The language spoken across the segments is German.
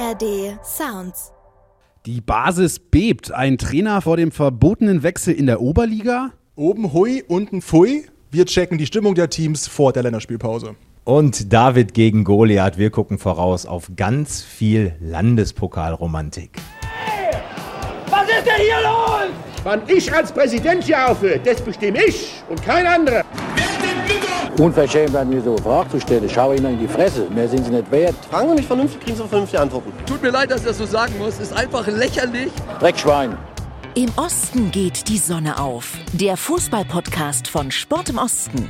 ARD Sounds. Die Basis bebt. Ein Trainer vor dem verbotenen Wechsel in der Oberliga? Oben hui, unten pfui. Wir checken die Stimmung der Teams vor der Länderspielpause. Und David gegen Goliath. Wir gucken voraus auf ganz viel Landespokalromantik. Hey, was ist denn hier los? Wann ich als Präsident hier aufhöre, das bestimme ich und kein anderer. Unverschämt werden wir so Fragen zu stellen. Schau ihnen in die Fresse. Mehr sind sie nicht wert. Fragen Sie mich vernünftig, kriegen Sie vernünftige Antworten. Tut mir leid, dass ich das so sagen muss. Ist einfach lächerlich. Dreckschwein. Im Osten geht die Sonne auf. Der Fußball-Podcast von Sport im Osten.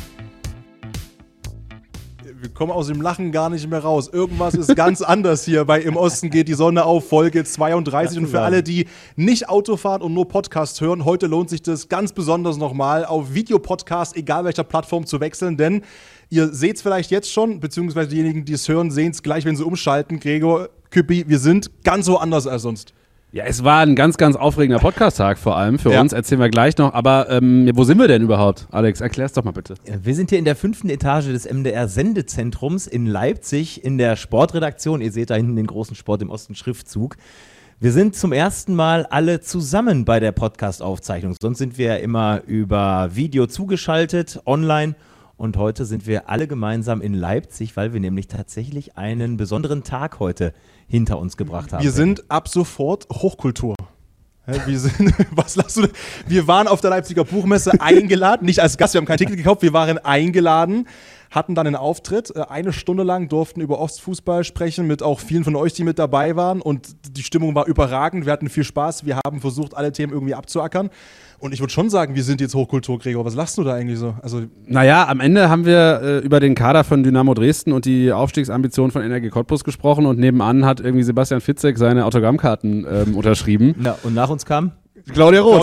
Wir kommen aus dem Lachen gar nicht mehr raus. Irgendwas ist ganz anders hier bei Im Osten geht die Sonne auf, Folge 32. Und für alle, die nicht Auto fahren und nur Podcast hören, heute lohnt sich das ganz besonders nochmal auf Videopodcast, egal welcher Plattform, zu wechseln. Denn ihr seht es vielleicht jetzt schon, beziehungsweise diejenigen, die es hören, sehen es gleich, wenn sie umschalten. Gregor, Küppi, wir sind ganz so anders als sonst. Ja, es war ein ganz, ganz aufregender Podcast-Tag vor allem für uns, erzählen wir gleich noch. Aber wo sind wir denn überhaupt? Alex, erklär's doch mal bitte. Wir sind hier in der 5. Etage des MDR-Sendezentrums in Leipzig in der Sportredaktion. Ihr seht da hinten den großen Sport im Osten Schriftzug. Wir sind zum ersten Mal alle zusammen bei der Podcast-Aufzeichnung. Sonst sind wir ja immer über Video zugeschaltet, online. Und heute sind wir alle gemeinsam in Leipzig, weil wir nämlich tatsächlich einen besonderen Tag heute hinter uns gebracht haben. Wir sind ab sofort Hochkultur. Was lachst du? Wir waren auf der Leipziger Buchmesse eingeladen, nicht als Gast, wir haben kein Ticket gekauft, wir waren eingeladen, hatten dann einen Auftritt, 1 Stunde lang durften über Ostfußball sprechen, mit auch vielen von euch, die mit dabei waren, und die Stimmung war überragend, wir hatten viel Spaß, wir haben versucht, alle Themen irgendwie abzuackern. Und ich würde schon sagen, wir sind jetzt Hochkultur, Gregor. Was lachst du da eigentlich so? Naja, am Ende haben wir über den Kader von Dynamo Dresden und die Aufstiegsambitionen von Energie Cottbus gesprochen und nebenan hat irgendwie Sebastian Fitzek seine Autogrammkarten unterschrieben. Na, und nach uns kam? Claudia Roth.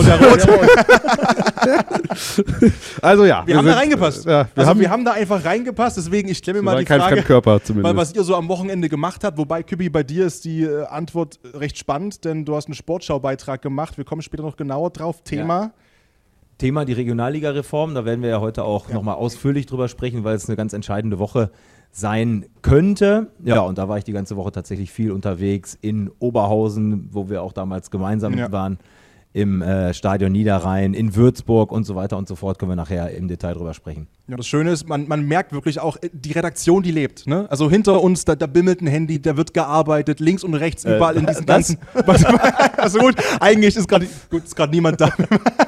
Also ja. Wir haben da reingepasst. Ja, wir haben da einfach reingepasst, deswegen, ich stelle mir mal die kein Frage, Fremdkörper zumindest. was ihr so am Wochenende gemacht habt, wobei, Küppi, bei dir ist die Antwort recht spannend, denn du hast einen Sportschau-Beitrag gemacht, wir kommen später noch genauer drauf. Thema die Regionalliga-Reform, da werden wir ja heute auch nochmal ausführlich drüber sprechen, weil es eine ganz entscheidende Woche sein könnte. Ja, und da war ich die ganze Woche tatsächlich viel unterwegs in Oberhausen, wo wir auch damals gemeinsam waren, im Stadion Niederrhein, in Würzburg und so weiter und so fort, können wir nachher im Detail drüber sprechen. Ja, das Schöne ist, man merkt wirklich auch, die Redaktion, die lebt. Ne? Also hinter uns, da bimmelt ein Handy, da wird gearbeitet, links und rechts, überall in diesen ganzen... Also gut, eigentlich ist gerade niemand da.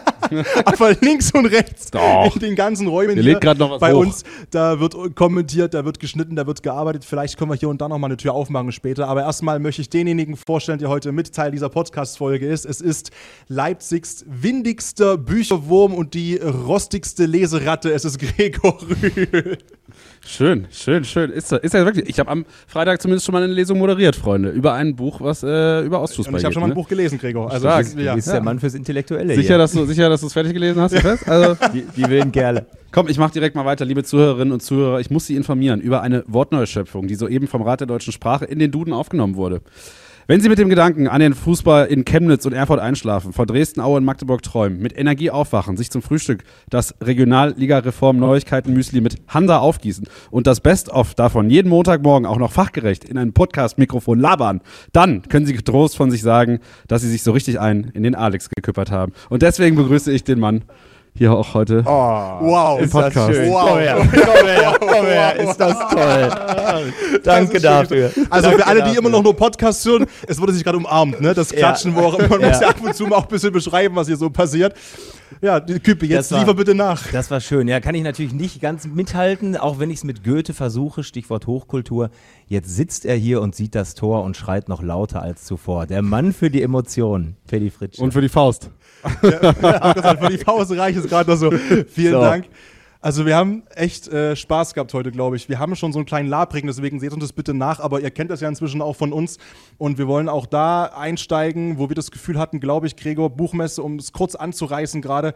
Aber links und rechts, in den ganzen Räumen hier bei uns, da wird kommentiert, da wird geschnitten, da wird gearbeitet. Vielleicht können wir hier und da nochmal eine Tür aufmachen später. Aber erstmal möchte ich denjenigen vorstellen, der heute mit Teil dieser Podcast-Folge ist. Es ist Leipzigs windigster Bücherwurm und die rostigste Leseratte. Es ist Gregor Rühl. Schön. Ist ja wirklich. Ich habe am Freitag zumindest schon mal eine Lesung moderiert, Freunde, über ein Buch, was über Ostfußball geht. Ich habe schon mal ein Buch gelesen, Gregor. Also du bist der Mann fürs Intellektuelle. Sicher, dass du es fertig gelesen hast? Also, die wilden Kerle. Komm, ich mache direkt mal weiter, liebe Zuhörerinnen und Zuhörer. Ich muss Sie informieren über eine Wortneuschöpfung, die soeben vom Rat der deutschen Sprache in den Duden aufgenommen wurde. Wenn Sie mit dem Gedanken an den Fußball in Chemnitz und Erfurt einschlafen, vor Dresden, Aue und Magdeburg träumen, mit Energie aufwachen, sich zum Frühstück das Regionalliga-Reform-Neuigkeiten-Müsli mit Hansa aufgießen und das Best-of davon jeden Montagmorgen auch noch fachgerecht in ein Podcast-Mikrofon labern, dann können Sie getrost von sich sagen, dass Sie sich so richtig in den Alex geküppert haben. Und deswegen begrüße ich den Mann hier auch heute wow, im Podcast. Das schön. Wow. Komm her, ist das toll. Danke dafür. Also für alle, die immer noch nur Podcasts hören, es wurde sich gerade umarmt, ne? Das Klatschen, wo auch immer, man muss ja ab und zu mal auch ein bisschen beschreiben, was hier so passiert. Ja, Küppi, jetzt liefer bitte nach. Das war schön. Ja, kann ich natürlich nicht ganz mithalten, auch wenn ich es mit Goethe versuche, Stichwort Hochkultur. Jetzt sitzt er hier und sieht das Tor und schreit noch lauter als zuvor. Der Mann für die Emotionen, Ferdi Fritsche. Und für die Faust. Für die Faust reicht es gerade noch so. Vielen Dank. Also wir haben echt Spaß gehabt heute, glaube ich. Wir haben schon so einen kleinen Labrigen, deswegen seht uns das bitte nach. Aber ihr kennt das ja inzwischen auch von uns. Und wir wollen auch da einsteigen, wo wir das Gefühl hatten, glaube ich, Gregor, Buchmesse, um es kurz anzureißen gerade,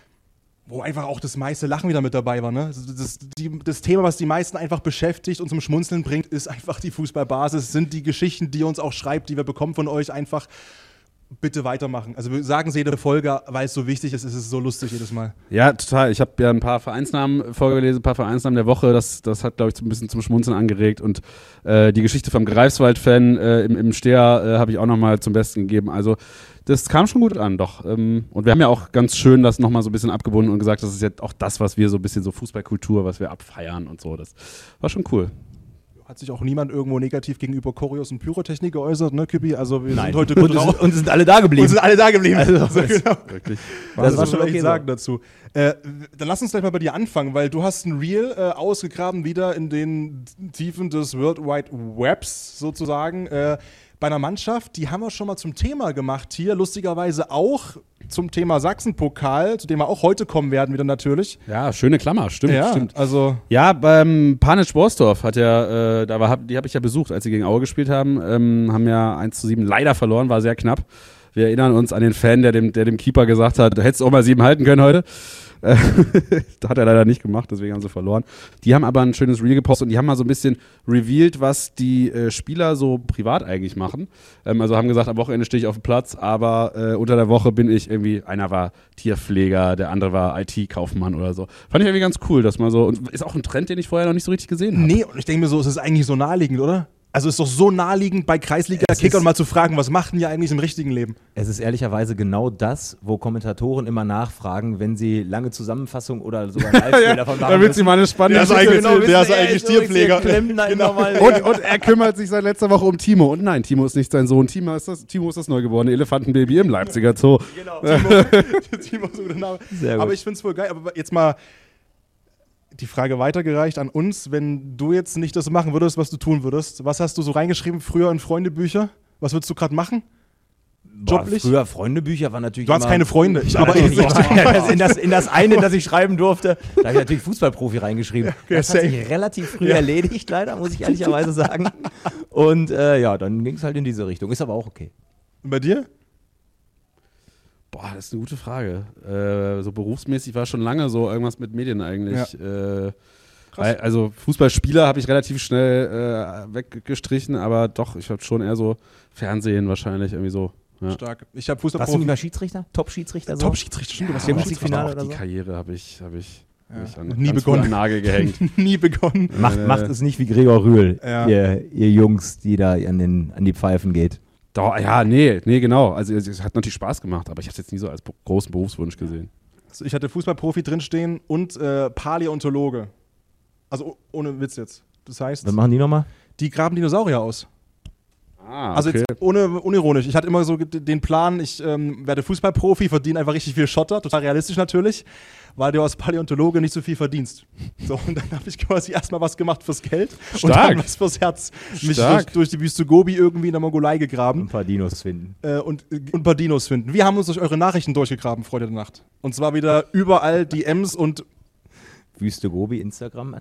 wo einfach auch das meiste Lachen wieder mit dabei war. Ne? Das Thema, was die meisten einfach beschäftigt und zum Schmunzeln bringt, ist einfach die Fußballbasis. Sind die Geschichten, die ihr uns auch schreibt, die wir bekommen von euch, einfach bitte weitermachen. Also wir sagen es jede Folge, weil es so wichtig ist, es ist so lustig jedes Mal. Ja, total. Ich habe ja ein paar Vereinsnamen vorgelesen, ein paar Vereinsnamen der Woche. Das hat, glaube ich, ein bisschen zum Schmunzeln angeregt. Und die Geschichte vom Greifswald-Fan im Steher habe ich auch nochmal zum Besten gegeben. Also das kam schon gut an, doch. Und wir haben ja auch ganz schön das nochmal so ein bisschen abgebunden und gesagt, das ist jetzt auch das, was wir so ein bisschen so Fußballkultur, was wir abfeiern und so. Das war schon cool. Hat sich auch niemand irgendwo negativ gegenüber Choreos und Pyrotechnik geäußert, ne, Küppi? Also wir Nein. sind heute gut drauf. Und sind alle da geblieben. Also, genau. Wirklich. Das war schon okay echt sagen dazu. Dann lass uns gleich mal bei dir anfangen, weil du hast ein Reel ausgegraben wieder in den Tiefen des World Wide Webs sozusagen. Bei einer Mannschaft, die haben wir schon mal zum Thema gemacht hier, lustigerweise auch zum Thema Sachsenpokal, zu dem wir auch heute kommen werden wieder natürlich. Ja, schöne Klammer, stimmt. Also ja, beim Panic Borsdorf hat ja, die habe ich ja besucht, als sie gegen Aue gespielt haben, haben ja 1:7 leider verloren, war sehr knapp. Wir erinnern uns an den Fan, der dem Keeper gesagt hat, du hättest auch mal 7 halten können heute. Da hat er leider nicht gemacht, deswegen haben sie verloren. Die haben aber ein schönes Reel gepostet und die haben mal so ein bisschen revealed, was die Spieler so privat eigentlich machen. Also haben gesagt, am Wochenende stehe ich auf dem Platz, aber unter der Woche bin ich irgendwie, einer war Tierpfleger, der andere war IT-Kaufmann oder so. Fand ich irgendwie ganz cool, dass man so, und ist auch ein Trend, den ich vorher noch nicht so richtig gesehen habe. Nee, und ich denke mir so, es ist eigentlich so naheliegend, oder? Also ist doch so naheliegend bei Kreisliga-Kickern mal zu fragen, was macht denn ihr eigentlich im richtigen Leben? Es ist ehrlicherweise genau das, wo Kommentatoren immer nachfragen, wenn sie lange Zusammenfassung oder sogar Live-Spiel davon machen. Damit sie mal eine spannende der ist eigentlich Tierpfleger. Genau. Und er kümmert sich seit letzter Woche um Timo. Und nein, Timo ist nicht sein Sohn. Timo ist das neugeborene Elefantenbaby im Leipziger Zoo. Genau, Timo ist ein guter Name. Sehr gut. Aber ich finde es voll geil. Aber jetzt mal die Frage weitergereicht an uns, wenn du jetzt nicht das machen würdest, was du tun würdest. Was hast du so reingeschrieben früher in Freundebücher? Was würdest du gerade machen? Joblich? Früher Freundebücher waren natürlich Du hast keine Freunde. In das eine, das ich schreiben durfte, da habe ich natürlich Fußballprofi reingeschrieben. Das hat sich relativ früh erledigt, leider, muss ich ehrlicherweise sagen. Und dann ging es halt in diese Richtung. Ist aber auch okay. Und bei dir? Boah, das ist eine gute Frage. So berufsmäßig war schon lange so irgendwas mit Medien eigentlich. Ja. Also Fußballspieler habe ich relativ schnell weggestrichen, aber doch, ich habe schon eher so Fernsehen wahrscheinlich irgendwie so. Ja. Stark. Ich habe Fußballprofi. Warst du nicht mal Schiedsrichter? Top-Schiedsrichter? Top-Schiedsrichter, stimmt. Ja, Champions League-Finale oder die so? Karriere habe ich nie begonnen. An den Nagel gehängt. Nie begonnen. Macht es nicht wie Gregor Rühl, ihr Jungs, die da an die Pfeifen geht. Doch, ja, nee, genau. Also es hat natürlich Spaß gemacht, aber ich habe es jetzt nie so als großen Berufswunsch gesehen. Also ich hatte Fußballprofi drinstehen und Paläontologe. Also ohne Witz jetzt. Das heißt, was machen die nochmal? Die graben Dinosaurier aus. Ah, okay. Also jetzt unironisch. Ich hatte immer so den Plan, ich werde Fußballprofi, verdiene einfach richtig viel Schotter, total realistisch natürlich, weil du als Paläontologe nicht so viel verdienst. So, und dann habe ich quasi erstmal was gemacht fürs Geld und dann was fürs Herz. Mich durch die Wüste Gobi irgendwie in der Mongolei gegraben. Und ein paar Dinos finden. Und ein paar Dinos finden. Wir haben uns durch eure Nachrichten durchgegraben, Freunde der Nacht. Und zwar wieder überall DMs und Wüste Gobi, Instagram.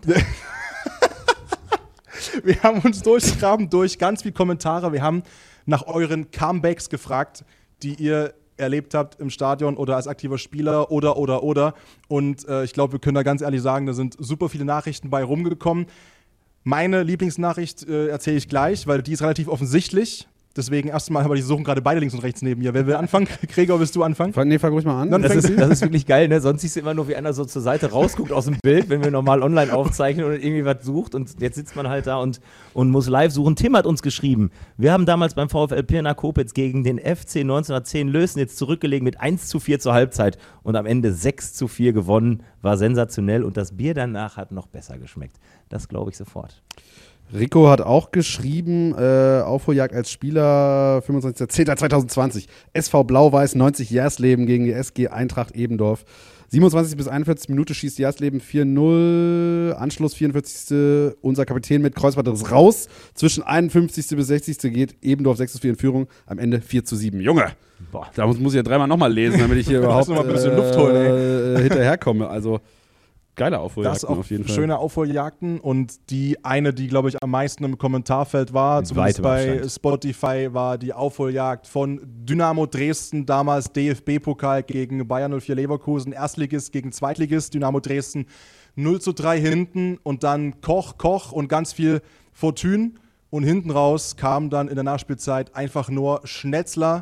Wir haben uns durchgegraben durch ganz viele Kommentare. Wir haben nach euren Comebacks gefragt, die ihr erlebt habt im Stadion oder als aktiver Spieler oder. Und ich glaube, wir können da ganz ehrlich sagen, da sind super viele Nachrichten bei rumgekommen. Meine Lieblingsnachricht erzähle ich gleich, weil die ist relativ offensichtlich. Deswegen erstmal, aber die suchen gerade beide links und rechts neben mir. Wer will anfangen? Gregor, willst du anfangen? Nee, fang ruhig mal an. Das ist wirklich geil, ne? Sonst siehst du immer nur, wie einer so zur Seite rausguckt aus dem Bild, wenn wir normal online aufzeichnen und irgendwie was sucht. Und jetzt sitzt man halt da und muss live suchen. Tim hat uns geschrieben, wir haben damals beim VfL Pirna Koblenz gegen den FC 1910 Lößnitz zurückgelegen mit 1:4 zur Halbzeit und am Ende 6:4 gewonnen. War sensationell und das Bier danach hat noch besser geschmeckt. Das glaube ich sofort. Rico hat auch geschrieben, Aufholjagd als Spieler, 25.10.2020, SV Blau-Weiß 90 Jersleben gegen die SG Eintracht Ebendorf. 27. bis 41. Minute schießt Jersleben 4-0, Anschluss 44. Unser Kapitän mit Kreuzbandriss raus. Zwischen 51. bis 60. geht Ebendorf 6:4 in Führung, am Ende 4:7. Junge, da muss ich ja dreimal nochmal lesen, damit ich hier überhaupt noch mal ein bisschen Luft holen, hinterherkomme. Also geile Aufholjagden auf jeden Fall. Schöne Aufholjagden und die eine, die glaube ich am meisten im Kommentarfeld war, zumindest bei Spotify, war die Aufholjagd von Dynamo Dresden, damals DFB-Pokal gegen Bayer 04 Leverkusen, Erstligist gegen Zweitligist, Dynamo Dresden 0:3 hinten und dann Koch und ganz viel Fortune und hinten raus kam dann in der Nachspielzeit einfach nur Schnetzler,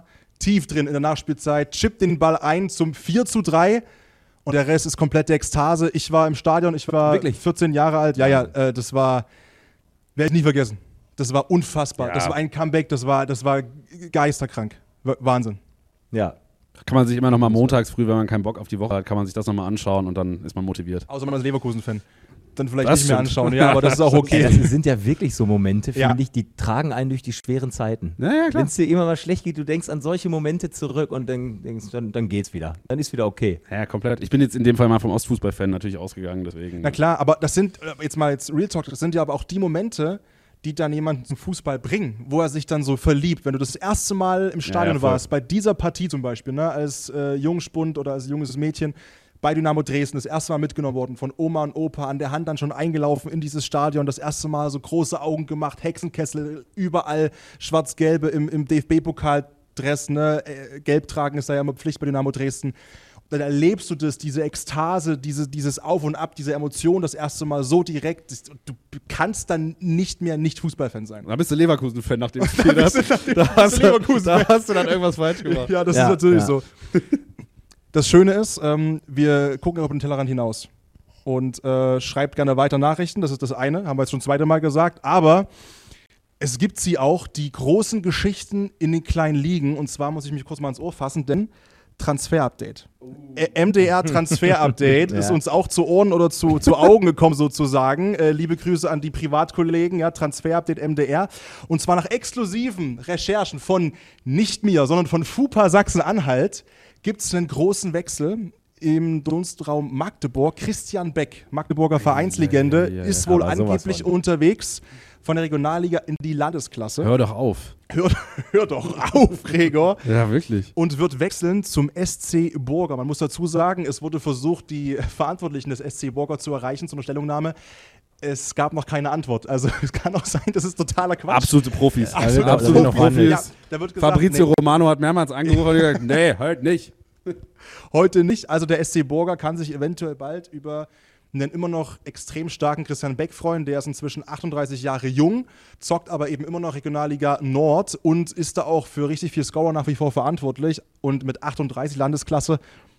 tief drin in der Nachspielzeit, chippt den Ball ein zum 4:3 und der Rest ist komplette Ekstase. Ich war im Stadion, ich war Wirklich? 14 Jahre alt. Ja, das war, werde ich nie vergessen. Das war unfassbar. Ja. Das war ein Comeback, das war geisterkrank. Wahnsinn. Ja. Kann man sich immer noch mal montags früh, wenn man keinen Bock auf die Woche hat, kann man sich das noch mal anschauen und dann ist man motiviert. Außer man ist Leverkusen-Fan. Dann vielleicht Das nicht mehr stimmt. anschauen, ja, aber das ist auch okay. Das sind ja wirklich so Momente, Ja. finde ich, die tragen einen durch die schweren Zeiten. Ja, klar. Wenn es dir immer mal schlecht geht, du denkst an solche Momente zurück und dann geht's wieder. Dann ist wieder okay. Ja, komplett. Ich bin jetzt in dem Fall mal vom Ostfußball-Fan natürlich ausgegangen, deswegen. Na klar, aber das sind, jetzt Real Talk, das sind ja aber auch die Momente, die dann jemanden zum Fußball bringen, wo er sich dann so verliebt. Wenn du das erste Mal im Stadion voll. warst, bei dieser Partie zum Beispiel, ne, als Jungspund oder als junges Mädchen bei Dynamo Dresden, das erste Mal mitgenommen worden von Oma und Opa, an der Hand dann schon eingelaufen in dieses Stadion, das erste Mal so große Augen gemacht, Hexenkessel, überall schwarz-gelbe im DFB-Pokal-Dress, ne, gelb tragen ist da ja immer Pflicht bei Dynamo Dresden. Dann erlebst du das, diese Ekstase, dieses Auf und Ab, diese Emotion das erste Mal so direkt. Du kannst dann nicht mehr nicht Fußballfan sein. Da bist du Leverkusen-Fan nach dem Spiel. Da hast du dann irgendwas falsch gemacht. Ja, das ist natürlich so. Das Schöne ist, wir gucken über den Tellerrand hinaus und schreibt gerne weiter Nachrichten. Das ist das eine, haben wir jetzt schon das zweite Mal gesagt. Aber es gibt sie auch, die großen Geschichten in den kleinen Ligen. Und zwar muss ich mich kurz mal ins Ohr fassen, denn Transfer-Update. MDR Transfer-Update ist uns auch zu Ohren oder zu Augen gekommen sozusagen. Liebe Grüße an die Privatkollegen, ja, Transfer-Update MDR. Und zwar nach exklusiven Recherchen von nicht mir, sondern von FUPA Sachsen-Anhalt gibt es einen großen Wechsel im Dunstraum Magdeburg. Christian Beck, Magdeburger Vereinslegende, ist wohl angeblich unterwegs von der Regionalliga in die Landesklasse. Hör doch auf. Hör doch auf, Gregor. Ja, wirklich. Und wird wechseln zum SC Burger. Man muss dazu sagen, es wurde versucht, die Verantwortlichen des SC Burger zu erreichen, zu einer Stellungnahme. Es gab noch keine Antwort. Also es kann auch sein, das ist totaler Quatsch. Absolute Profis. Absolute Profis. Ja, da wird gesagt, Fabrizio Romano hat mehrmals angerufen und gesagt, nee, halt nicht. Heute nicht. Also der SC Burger kann sich eventuell bald über einen immer noch extrem starken Christian Beck freuen. Der ist inzwischen 38 Jahre jung, zockt aber eben immer noch Regionalliga Nord und ist da auch für richtig viel Scorer nach wie vor verantwortlich. Und mit 38 Landesklasse,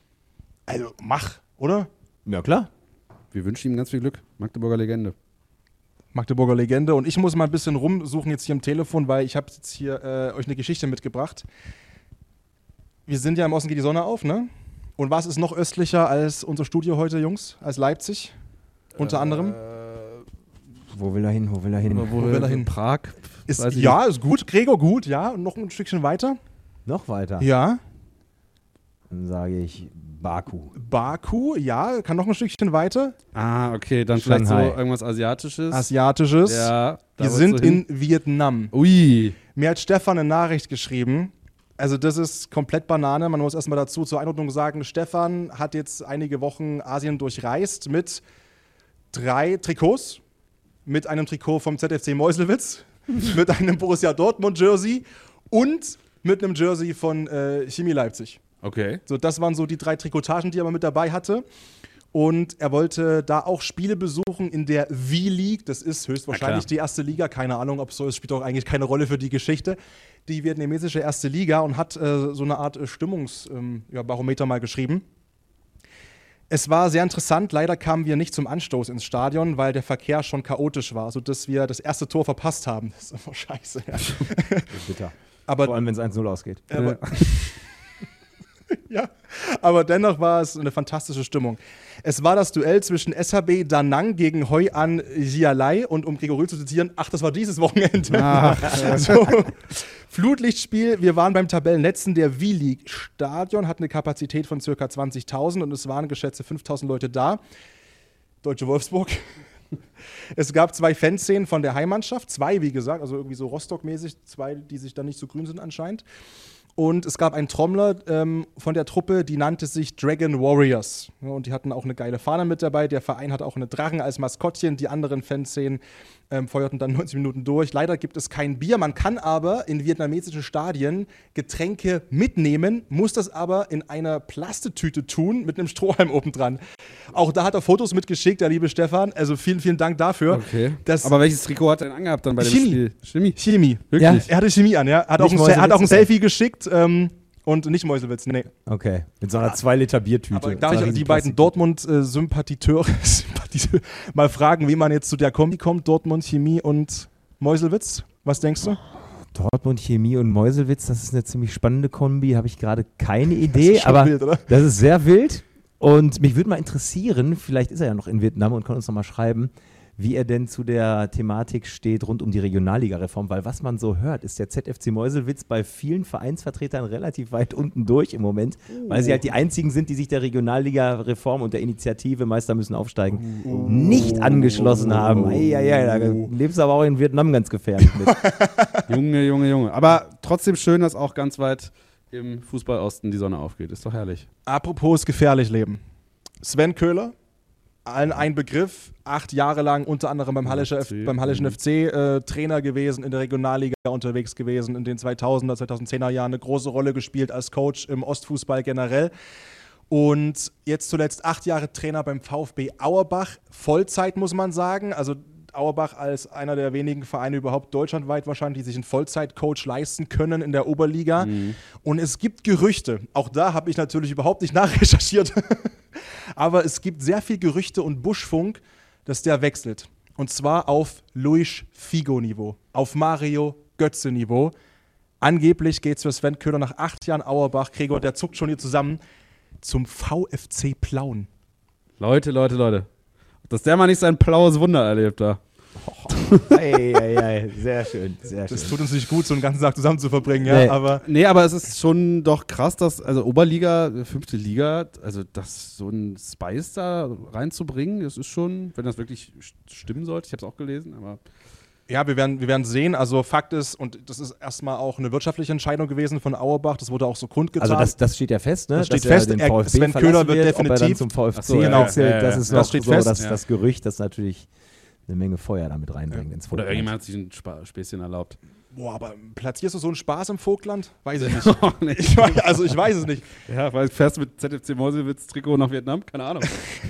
also mach, oder? Ja, klar. Wir wünschen ihm ganz viel Glück. Magdeburger Legende. Magdeburger Legende. Und ich muss mal ein bisschen rumsuchen jetzt hier am Telefon, weil ich habe jetzt hier euch eine Geschichte mitgebracht. Wir sind ja im Osten geht die Sonne auf, ne? Und was ist noch östlicher als unser Studio heute, Jungs? Als Leipzig? Unter anderem? Wo will er hin? Wo will er hin? Prag? Ist gut. Gregor, gut, ja. Und noch ein Stückchen weiter? Noch weiter? Ja. Dann sage ich Baku. Baku, ja. Kann noch ein Stückchen weiter? Ah, okay. Dann vielleicht so Shanghai. irgendwas Asiatisches. Asiatisches. Ja. Wir sind in Vietnam. Ui. Mir hat Stefan eine Nachricht geschrieben. Also das ist komplett Banane. Man muss erstmal dazu zur Einordnung sagen, Stefan hat jetzt einige Wochen Asien durchreist mit 3 Trikots. Mit einem Trikot vom ZFC Meuselwitz, mit einem Borussia Dortmund Jersey und mit einem Jersey von Chemie Leipzig. Okay. So, das waren so die 3 Trikotagen, die er mal mit dabei hatte. Und er wollte da auch Spiele besuchen in der V-League. Das ist höchstwahrscheinlich die erste Liga. Keine Ahnung, ob es so ist, spielt auch eigentlich keine Rolle für die Geschichte. Die vietnamesische erste Liga und hat so eine Art Stimmungsbarometer mal geschrieben. Es war sehr interessant. Leider kamen wir nicht zum Anstoß ins Stadion, weil der Verkehr schon chaotisch war, sodass wir das erste Tor verpasst haben. Das ist einfach scheiße. Ja. Bitter. Aber, vor allem, wenn es 1-0 ausgeht. Ja, aber dennoch war es eine fantastische Stimmung. Es war das Duell zwischen SHB Da Nang gegen Hoi An Jialai und um Gregor Rühl zu zitieren, das war dieses Wochenende. So, Flutlichtspiel, wir waren beim Tabellenletzten der V-League. Stadion hat eine Kapazität von ca. 20.000 und es waren geschätzte 5.000 Leute da. Deutsche Wolfsburg. Es gab 2 Fanszenen von der Heimmannschaft, 2 wie gesagt, also irgendwie so Rostock-mäßig, 2, die sich dann nicht so grün sind anscheinend. Und es gab einen Trommler von der Truppe, die nannte sich Dragon Warriors. Ja, und die hatten auch eine geile Fahne mit dabei. Der Verein hat auch eine Drachen als Maskottchen. Die anderen Fanszenen feuerten dann 90 Minuten durch. Leider gibt es kein Bier. Man kann aber in vietnamesischen Stadien Getränke mitnehmen, muss das aber in einer Plastetüte tun mit einem Strohhalm oben dran. Auch da hat er Fotos mitgeschickt, der liebe Stefan. Also vielen, vielen Dank dafür. Okay. Aber welches Trikot hat er denn angehabt dann bei dem Spiel? Chemie. Wirklich? Ja, er hatte Chemie an, ja. Hat auch ein Selfie geschickt. und nicht Meuselwitz, nee. Okay, mit so einer 2 Liter Biertüte. Aber darf ich die beiden Dortmund-Sympathiteure mal fragen, wie man jetzt zu der Kombi kommt, Dortmund, Chemie und Meuselwitz? Was denkst du? Dortmund, Chemie und Meuselwitz, das ist eine ziemlich spannende Kombi, habe ich gerade keine Idee, aber wild, oder? Das ist sehr wild und mich würde mal interessieren, vielleicht ist er ja noch in Vietnam und kann uns noch mal schreiben, wie er denn zu der Thematik steht rund um die Regionalliga-Reform, weil was man so hört, ist der ZFC Meuselwitz bei vielen Vereinsvertretern relativ weit unten durch im Moment, weil sie halt die einzigen sind, die sich der Regionalliga-Reform und der Initiative Meister müssen aufsteigen nicht angeschlossen haben. Da lebst du aber auch in Vietnam ganz gefährlich mit. Junge. Aber trotzdem schön, dass auch ganz weit im Fußball-Osten die Sonne aufgeht. Ist doch herrlich. Apropos gefährlich leben. Sven Köhler, allen ein Begriff, 8 Jahre lang unter anderem beim Halleschen FC Trainer gewesen, in der Regionalliga unterwegs gewesen, in den 2000er, 2010er Jahren eine große Rolle gespielt als Coach im Ostfußball generell. Und jetzt zuletzt 8 Jahre Trainer beim VfB Auerbach, Vollzeit muss man sagen, also Auerbach als einer der wenigen Vereine überhaupt deutschlandweit wahrscheinlich, die sich einen Vollzeit-Coach leisten können in der Oberliga. Und es gibt Gerüchte, auch da habe ich natürlich überhaupt nicht nachrecherchiert, aber es gibt sehr viel Gerüchte und Buschfunk, dass der wechselt. Und zwar auf Luis Figo-Niveau, auf Mario Götze-Niveau. Angeblich geht es für Sven Köhler nach 8 Jahren Auerbach, Gregor, der zuckt schon hier zusammen, zum VfC Plauen. Leute. Dass der mal nicht sein blaues Wunder erlebt da. Sehr schön. Das tut uns nicht gut, so einen ganzen Tag zusammen zu verbringen, ja. Aber aber es ist schon doch krass, dass, also Oberliga, 5. Liga, also das so ein Spice da reinzubringen, das ist schon, wenn das wirklich stimmen sollte, ich habe es auch gelesen, aber... Ja, wir werden sehen. Also Fakt ist, und das ist erstmal auch eine wirtschaftliche Entscheidung gewesen von Auerbach, das wurde auch so kundgetan. Also das steht ja fest, ne? Das steht fest, Sven Köhler wird definitiv zum VfC wechselt. Das ist das steht fest. Das Gerücht, das natürlich eine Menge Feuer damit reinbringt ins Vogtland. Oder irgendjemand hat sich ein Späßchen erlaubt. Boah, aber platzierst du so einen Spaß im Vogtland? Weiß ich nicht. Ich weiß es nicht. Ja, weil fährst du mit ZFC Meuselwitz-Trikot nach Vietnam? Keine Ahnung.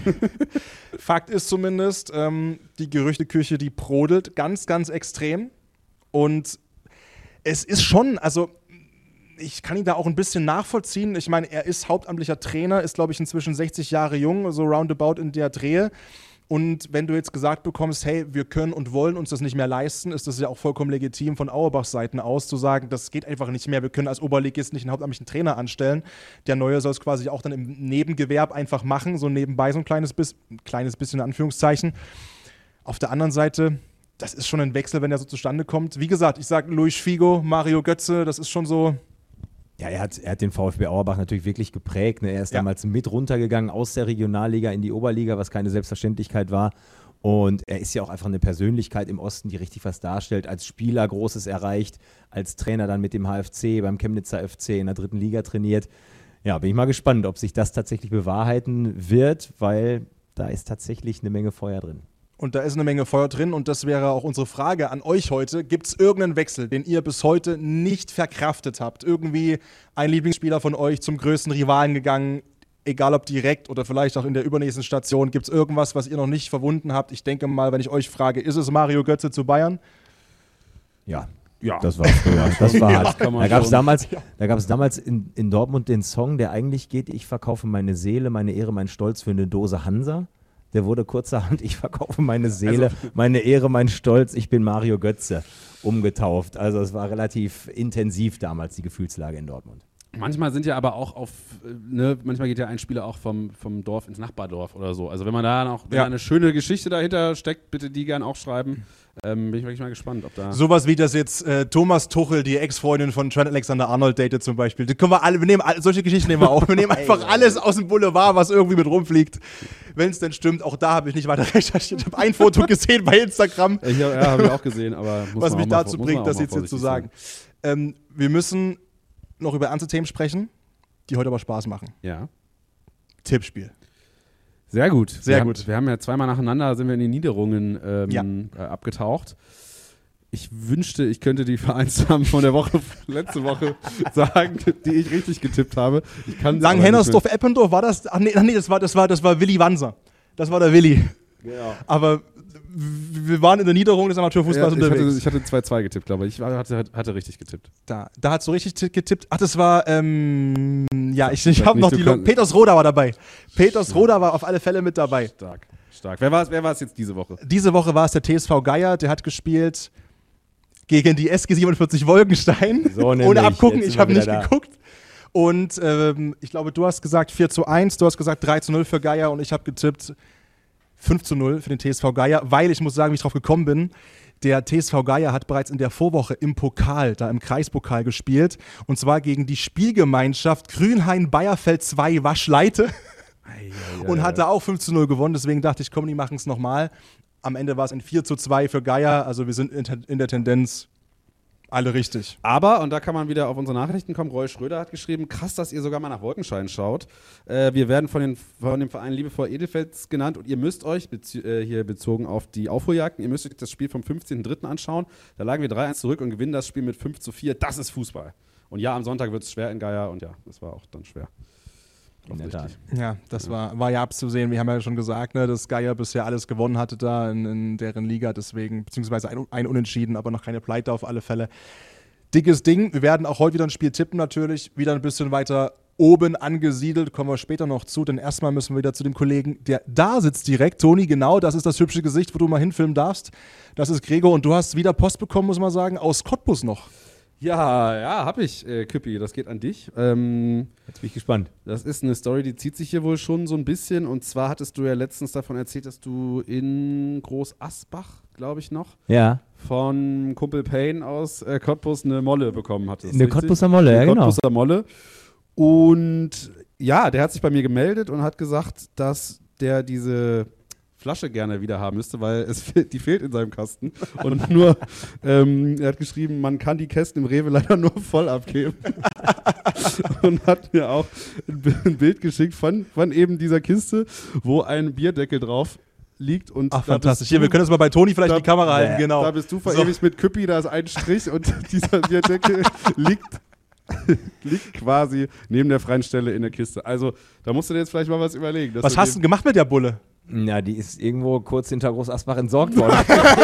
Fakt ist zumindest, die Gerüchteküche, die brodelt ganz, ganz extrem. Und es ist schon, also ich kann ihn da auch ein bisschen nachvollziehen. Ich meine, er ist hauptamtlicher Trainer, ist, glaube ich, inzwischen 60 Jahre jung, so roundabout in der Drehe. Und wenn du jetzt gesagt bekommst, hey, wir können und wollen uns das nicht mehr leisten, ist das ja auch vollkommen legitim von Auerbachs Seiten aus, zu sagen, das geht einfach nicht mehr. Wir können als Oberligist nicht einen hauptamtlichen Trainer anstellen. Der Neue soll es quasi auch dann im Nebengewerb einfach machen, so nebenbei so ein kleines bisschen in Anführungszeichen. Auf der anderen Seite, das ist schon ein Wechsel, wenn der so zustande kommt. Wie gesagt, ich sage Luis Figo, Mario Götze, das ist schon so... Ja, er hat den VfB Auerbach natürlich wirklich geprägt. Ne? Er ist damals mit runtergegangen aus der Regionalliga in die Oberliga, was keine Selbstverständlichkeit war. Und er ist ja auch einfach eine Persönlichkeit im Osten, die richtig was darstellt. Als Spieler Großes erreicht, als Trainer dann mit dem HFC, beim Chemnitzer FC in der 3. Liga trainiert. Ja, bin ich mal gespannt, ob sich das tatsächlich bewahrheiten wird, weil da ist tatsächlich eine Menge Feuer drin. Und da ist eine Menge Feuer drin und das wäre auch unsere Frage an euch heute. Gibt es irgendeinen Wechsel, den ihr bis heute nicht verkraftet habt? Irgendwie ein Lieblingsspieler von euch zum größten Rivalen gegangen, egal ob direkt oder vielleicht auch in der übernächsten Station. Gibt es irgendwas, was ihr noch nicht verwunden habt? Ich denke mal, wenn ich euch frage, ist es Mario Götze zu Bayern? Ja, das war früher. Das war hart. Da gab es damals in Dortmund den Song, der eigentlich geht, ich verkaufe meine Seele, meine Ehre, meinen Stolz für eine Dose Hansa. Der wurde kurzerhand, ich verkaufe meine Seele, meine Ehre, mein Stolz, ich bin Mario Götze, umgetauft. Also es war relativ intensiv damals, die Gefühlslage in Dortmund. Manchmal sind ja aber auch manchmal geht ja ein Spieler auch vom Dorf ins Nachbardorf oder so. Also wenn man da noch eine schöne Geschichte dahinter steckt, bitte die gern auch schreiben. Bin ich wirklich mal gespannt, ob da... Sowas wie das jetzt Thomas Tuchel, die Ex-Freundin von Trent Alexander-Arnold datet zum Beispiel. Das können wir nehmen solche Geschichten nehmen wir auf. Wir nehmen einfach alles aus dem Boulevard, was irgendwie mit rumfliegt. Wenn es denn stimmt, auch da habe ich nicht weiter recherchiert. Ich habe ein Foto gesehen bei Instagram. Habe ich auch gesehen, aber was mich dazu bringt, das jetzt hier zu sagen. Wir müssen noch über ernste Themen sprechen, die heute aber Spaß machen. Ja. Tippspiel. Sehr gut. Sehr gut. Wir haben ja zweimal nacheinander sind wir in die Niederungen abgetaucht. Ich wünschte, ich könnte die Vereinsnamen von der letzte Woche sagen, die ich richtig getippt habe. Langhennersdorf, Eppendorf, war das? Ach nee, das war Willi Wanser. Das war der Willi. Genau. Aber wir waren in der Niederung des Amateurfußballs unterwegs. Ich hatte 2-2 getippt, glaube ich. Ich hatte richtig getippt. Da hast du richtig getippt. Ach, das war, ich habe noch die Petersroda war dabei. Petersroda war auf alle Fälle mit dabei. Stark. Wer war es jetzt diese Woche? Diese Woche war es der TSV Geier, der hat gespielt gegen die SG 47 Wolkenstein. So ohne abgucken, ich habe nicht geguckt. Und ich glaube, du hast gesagt 4-1, du hast gesagt 3-0 für Geier und ich habe getippt 5-0 für den TSV Geier, weil ich muss sagen, wie ich drauf gekommen bin, der TSV Geier hat bereits in der Vorwoche im Pokal, da im Kreispokal gespielt und zwar gegen die Spielgemeinschaft Grünhain-Bayerfeld 2 Waschleite und hat da auch 5-0 gewonnen, deswegen dachte ich, komm, die machen es nochmal. Am Ende war es ein 4-2 für Geier, also wir sind in der Tendenz alle richtig. Aber, und da kann man wieder auf unsere Nachrichten kommen, Roy Schröder hat geschrieben, krass, dass ihr sogar mal nach Wolkenschein schaut. Wir werden von dem Verein liebevoll Edelfels genannt und ihr müsst euch, hier bezogen auf die Aufholjagden, ihr müsst euch das Spiel vom 15.03. anschauen. Da lagen wir 3-1 zurück und gewinnen das Spiel mit 5-4. Das ist Fußball. Und ja, am Sonntag wird es schwer in Geier und ja, das war auch dann schwer. In der Tat. Ja, das war ja abzusehen. Wir haben ja schon gesagt, ne, dass Geier bisher alles gewonnen hatte da in deren Liga, deswegen, beziehungsweise ein Unentschieden, aber noch keine Pleite auf alle Fälle. Dickes Ding. Wir werden auch heute wieder ein Spiel tippen natürlich, wieder ein bisschen weiter oben angesiedelt, kommen wir später noch zu, denn erstmal müssen wir wieder zu dem Kollegen, der da sitzt direkt. Toni, genau, das ist das hübsche Gesicht, wo du mal hinfilmen darfst. Das ist Gregor und du hast wieder Post bekommen, muss man sagen, aus Cottbus noch. Ja, hab ich, Küppi, das geht an dich. Jetzt bin ich gespannt. Das ist eine Story, die zieht sich hier wohl schon so ein bisschen. Und zwar hattest du ja letztens davon erzählt, dass du in Groß Asbach, glaube ich noch, von Kumpel Payne aus Cottbus eine Molle bekommen hattest. Eine Cottbuser Molle, ja genau. Cottbuser Molle. Und ja, der hat sich bei mir gemeldet und hat gesagt, dass der diese Flasche gerne wieder haben müsste, weil die fehlt in seinem Kasten. Und nur, er hat geschrieben, man kann die Kästen im Rewe leider nur voll abgeben. Und hat mir auch ein Bild geschickt von eben dieser Kiste, wo ein Bierdeckel drauf liegt. Und fantastisch. Hier, wir können das mal bei Toni vielleicht die Kamera halten, genau. Da bist du verewigt mit Küppi, da ist ein Strich und dieser Bierdeckel liegt quasi neben der freien Stelle in der Kiste. Also, da musst du dir jetzt vielleicht mal was überlegen. Was hast du gemacht mit der Bulle? Ja, die ist irgendwo kurz hinter Groß Asbach entsorgt worden.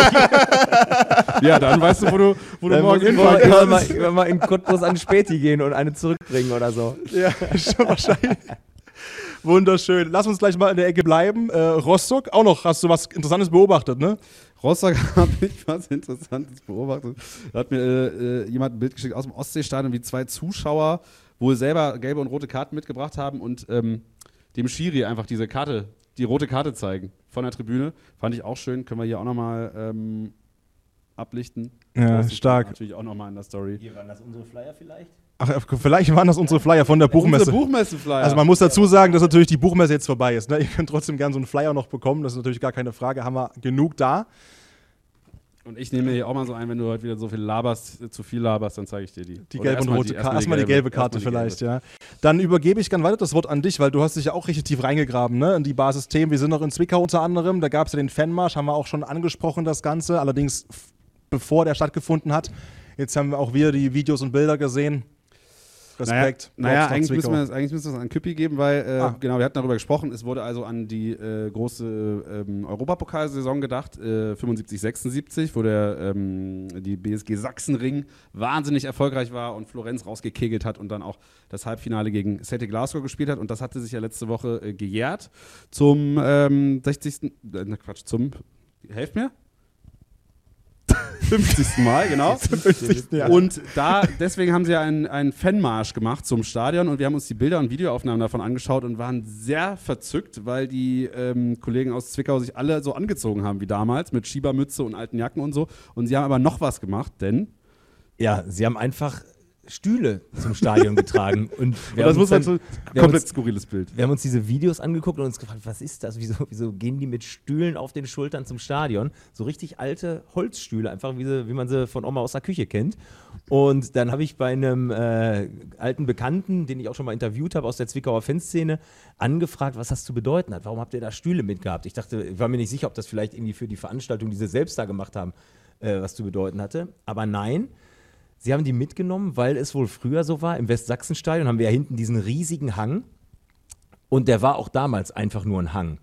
Ja, dann weißt du, wo du morgen hinfahren kannst. Mal in Cottbus an Späti gehen und eine zurückbringen oder so. Ja, schon wahrscheinlich. Wunderschön. Lass uns gleich mal in der Ecke bleiben. Rostock, auch noch, hast du was Interessantes beobachtet, ne? Rostock habe ich was Interessantes beobachtet. Da hat mir jemand ein Bild geschickt aus dem Ostseestadion, wie 2 Zuschauer wohl selber gelbe und rote Karten mitgebracht haben und dem Schiri einfach die rote Karte zeigen von der Tribüne. Fand ich auch schön. Können wir hier auch nochmal ablichten. Ja, stark. Natürlich auch nochmal in der Story. Hier waren das unsere Flyer vielleicht? Ach, vielleicht waren das unsere Flyer von der Buchmesse. Unsere Buchmesse-Flyer. Also man muss dazu sagen, dass natürlich die Buchmesse jetzt vorbei ist. Ne? Ihr könnt trotzdem gerne so einen Flyer noch bekommen. Das ist natürlich gar keine Frage. Haben wir genug da. Und ich nehme hier auch mal so ein, wenn du heute wieder so viel laberst, zu viel laberst, dann zeige ich dir die. Die gelbe und rote Karte. Erstmal die gelbe Karte vielleicht, ja. Dann übergebe ich gerne weiter das Wort an dich, weil du hast dich ja auch richtig tief reingegraben, ne, in die Basisthemen. Wir sind noch in Zwickau unter anderem, da gab es ja den Fanmarsch, haben wir auch schon angesprochen, das Ganze, allerdings bevor der stattgefunden hat. Jetzt haben wir auch wieder die Videos und Bilder gesehen. Respekt. Naja, eigentlich müssen wir es an Küppi geben, weil, genau, wir hatten darüber gesprochen, es wurde also an die große Europapokalsaison gedacht, 75, 76, wo die BSG Sachsenring wahnsinnig erfolgreich war und Florenz rausgekegelt hat und dann auch das Halbfinale gegen Celtic Glasgow gespielt hat. Und das hatte sich ja letzte Woche gejährt zum 60. Helft mir? 50. Mal, genau. 50. Ja. Und deswegen haben sie ja einen Fanmarsch gemacht zum Stadion und wir haben uns die Bilder und Videoaufnahmen davon angeschaut und waren sehr verzückt, weil die Kollegen aus Zwickau sich alle so angezogen haben wie damals mit Schiebermütze und alten Jacken und so. Und sie haben aber noch was gemacht, denn ja, sie haben einfach Stühle zum Stadion getragen. Und das muss man so komplett skurriles Bild. Wir haben uns diese Videos angeguckt und uns gefragt, was ist das? Wieso gehen die mit Stühlen auf den Schultern zum Stadion? So richtig alte Holzstühle, einfach wie man sie von Oma aus der Küche kennt. Und dann habe ich bei einem alten Bekannten, den ich auch schon mal interviewt habe aus der Zwickauer Fanszene, angefragt, was das zu bedeuten hat. Warum habt ihr da Stühle mitgehabt? Ich war mir nicht sicher, ob das vielleicht irgendwie für die Veranstaltung, die sie selbst da gemacht haben, was zu bedeuten hatte. Aber nein. Sie haben die mitgenommen, weil es wohl früher so war. Im Westsachsenstadion haben wir ja hinten diesen riesigen Hang. Und der war auch damals einfach nur ein Hang.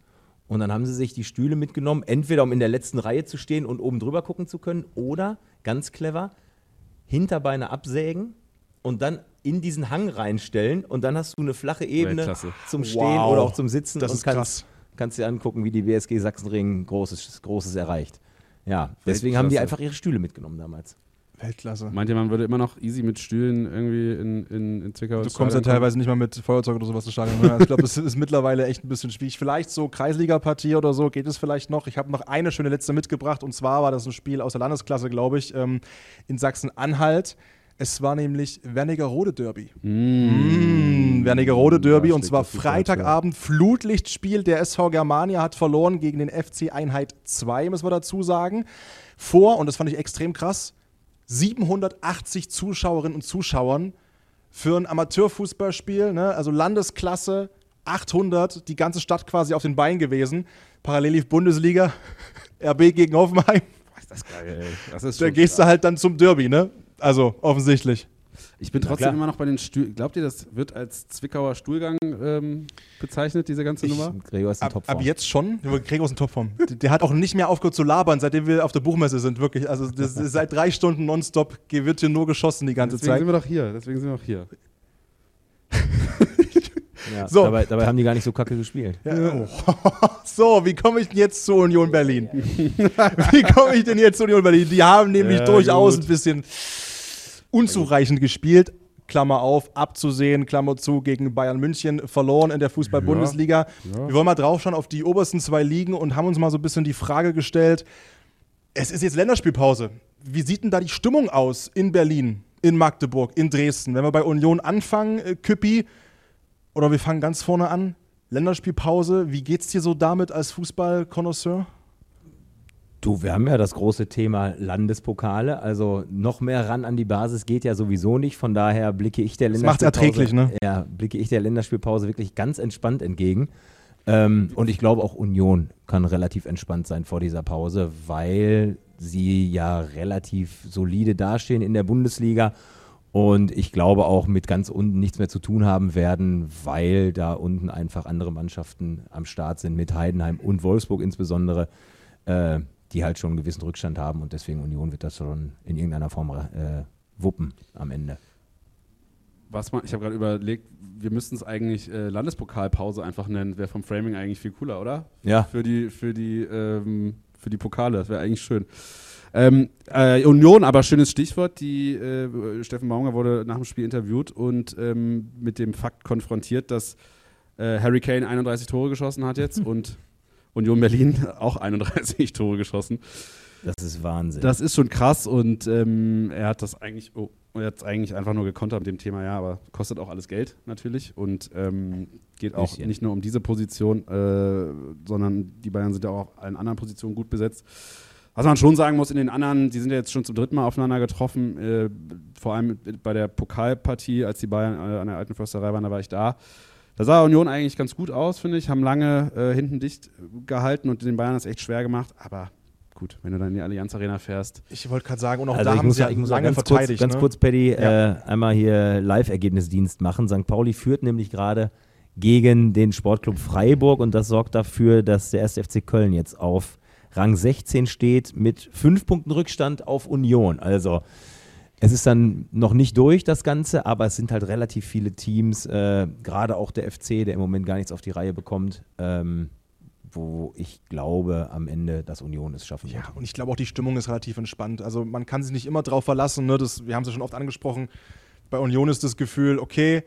Und dann haben sie sich die Stühle mitgenommen, entweder um in der letzten Reihe zu stehen und oben drüber gucken zu können oder, ganz clever, Hinterbeine absägen und dann in diesen Hang reinstellen und dann hast du eine flache Ebene zum Stehen oder auch zum Sitzen. Das ist krass. Kannst dir angucken, wie die WSG Sachsenring Großes erreicht. Ja, deswegen haben die einfach ihre Stühle mitgenommen damals. Weltklasse. Meint ihr, man würde immer noch easy mit Stühlen irgendwie in Zwickau? Du kommst ja teilweise nicht mal mit Feuerzeug oder sowas ins Stadion. Also ich glaube, es ist mittlerweile echt ein bisschen schwierig. Vielleicht so Kreisliga-Partie oder so geht es vielleicht noch. Ich habe noch eine schöne letzte mitgebracht und zwar war das ein Spiel aus der Landesklasse, glaube ich, in Sachsen-Anhalt. Es war nämlich Wernigerode-Derby. Wernigerode-Derby und zwar Freitagabend, Flutlichtspiel. Der SV Germania hat verloren gegen den FC Einheit 2, müssen wir dazu sagen. Und das fand ich extrem krass, 780 Zuschauerinnen und Zuschauern für ein Amateurfußballspiel, ne? Also Landesklasse, 800, die ganze Stadt quasi auf den Beinen gewesen. Parallel lief Bundesliga, RB gegen Hoffenheim. Ist das geil, ey. Das ist da gehst du halt dann zum Derby, ne? Also offensichtlich. Ich bin trotzdem immer noch bei den Stühlen. Glaubt ihr, das wird als Zwickauer Stuhlgang bezeichnet, diese ganze Nummer? Gregor ist in Topform. Ab jetzt schon. Gregor ist in Topform. Der hat auch nicht mehr aufgehört zu labern, seitdem wir auf der Buchmesse sind, wirklich. Also das ist seit 3 Stunden nonstop wird hier nur geschossen die ganze Zeit. Deswegen sind wir doch hier. Ja, so. Dabei haben die gar nicht so kacke gespielt. Ja. Oh. So, wie komme ich denn jetzt zu Union Berlin? Die haben nämlich durchaus ein bisschen unzureichend gespielt. Klammer auf, abzusehen, Klammer zu, gegen Bayern München verloren in der Fußball-Bundesliga. Wir wollen mal draufschauen auf die obersten 2 Ligen und haben uns mal so ein bisschen die Frage gestellt, es ist jetzt Länderspielpause. Wie sieht denn da die Stimmung aus in Berlin, in Magdeburg, in Dresden? Wenn wir bei Union anfangen, Küppi, oder wir fangen ganz vorne an, Länderspielpause, wie geht's dir so damit als Fußball-Konnoisseur? Du, wir haben ja das große Thema Landespokale, also noch mehr ran an die Basis geht ja sowieso nicht, von daher blicke ich der Länderspielpause wirklich ganz entspannt entgegen. Und ich glaube auch Union kann relativ entspannt sein vor dieser Pause, weil sie ja relativ solide dastehen in der Bundesliga und ich glaube auch mit ganz unten nichts mehr zu tun haben werden, weil da unten einfach andere Mannschaften am Start sind, mit Heidenheim und Wolfsburg insbesondere, die halt schon einen gewissen Rückstand haben und deswegen Union wird das schon in irgendeiner Form wuppen am Ende. Ich habe gerade überlegt, wir müssten es eigentlich Landespokalpause einfach nennen. Wäre vom Framing eigentlich viel cooler, oder? Ja. Für die Pokale, das wäre eigentlich schön. Union, aber schönes Stichwort. Steffen Baumgart wurde nach dem Spiel interviewt und mit dem Fakt konfrontiert, dass Harry Kane 31 Tore geschossen hat jetzt und Union Berlin auch 31 Tore geschossen. Das ist Wahnsinn. Das ist schon krass und er hat das eigentlich, einfach nur gekontert mit dem Thema, ja, aber kostet auch alles Geld natürlich und geht auch nicht nur um diese Position, sondern die Bayern sind ja auch auf allen anderen Positionen gut besetzt. Was man schon sagen muss, in den anderen, die sind ja jetzt schon zum 3. Mal aufeinander getroffen, vor allem bei der Pokalpartie, als die Bayern an der Alten Försterei waren, da war ich da. Da sah Union eigentlich ganz gut aus, finde ich, haben lange hinten dicht gehalten und den Bayern das echt schwer gemacht, aber gut, wenn du dann in die Allianz Arena fährst. Ich wollte gerade sagen, und auch also da haben sie ja lange verteidigt. Ganz kurz, Paddy, einmal hier Live-Ergebnisdienst machen. St. Pauli führt nämlich gerade gegen den Sportclub Freiburg und das sorgt dafür, dass der 1. FC Köln jetzt auf Rang 16 steht mit 5 Punkten Rückstand auf Union. Also es ist dann noch nicht durch, das Ganze, aber es sind halt relativ viele Teams, gerade auch der FC, der im Moment gar nichts auf die Reihe bekommt, wo ich glaube am Ende, dass Union es schaffen wird. Ja, und ich glaube auch, die Stimmung ist relativ entspannt. Also man kann sich nicht immer drauf verlassen, ne? Wir haben es ja schon oft angesprochen, bei Union ist das Gefühl, okay,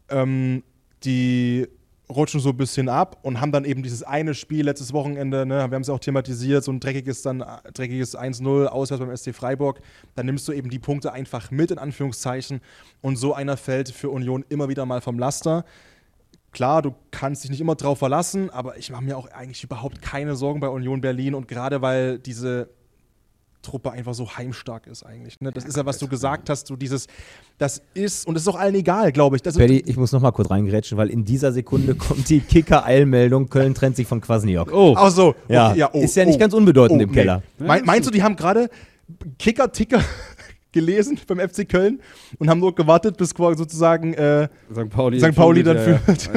die rutschen so ein bisschen ab und haben dann eben dieses eine Spiel letztes Wochenende, ne, wir haben es ja auch thematisiert, so ein dreckiges 1-0 auswärts beim SC Freiburg, dann nimmst du eben die Punkte einfach mit, in Anführungszeichen, und so einer fällt für Union immer wieder mal vom Laster. Klar, du kannst dich nicht immer drauf verlassen, aber ich mache mir auch eigentlich überhaupt keine Sorgen bei Union Berlin und gerade weil diese Truppe einfach so heimstark ist eigentlich. Ne? Das ist ja, was du gesagt hast, das ist auch allen egal, glaube ich. Paddy, ich muss noch mal kurz reingrätschen, weil in dieser Sekunde kommt die Kicker-Eilmeldung, Köln trennt sich von Kwasniok. Oh. Ach so. Ja, ist ja nicht ganz unbedeutend im Keller. Meinst du, die haben gerade Kicker-Ticker gelesen beim FC Köln und haben nur gewartet, bis quasi sozusagen St. Pauli dann führt.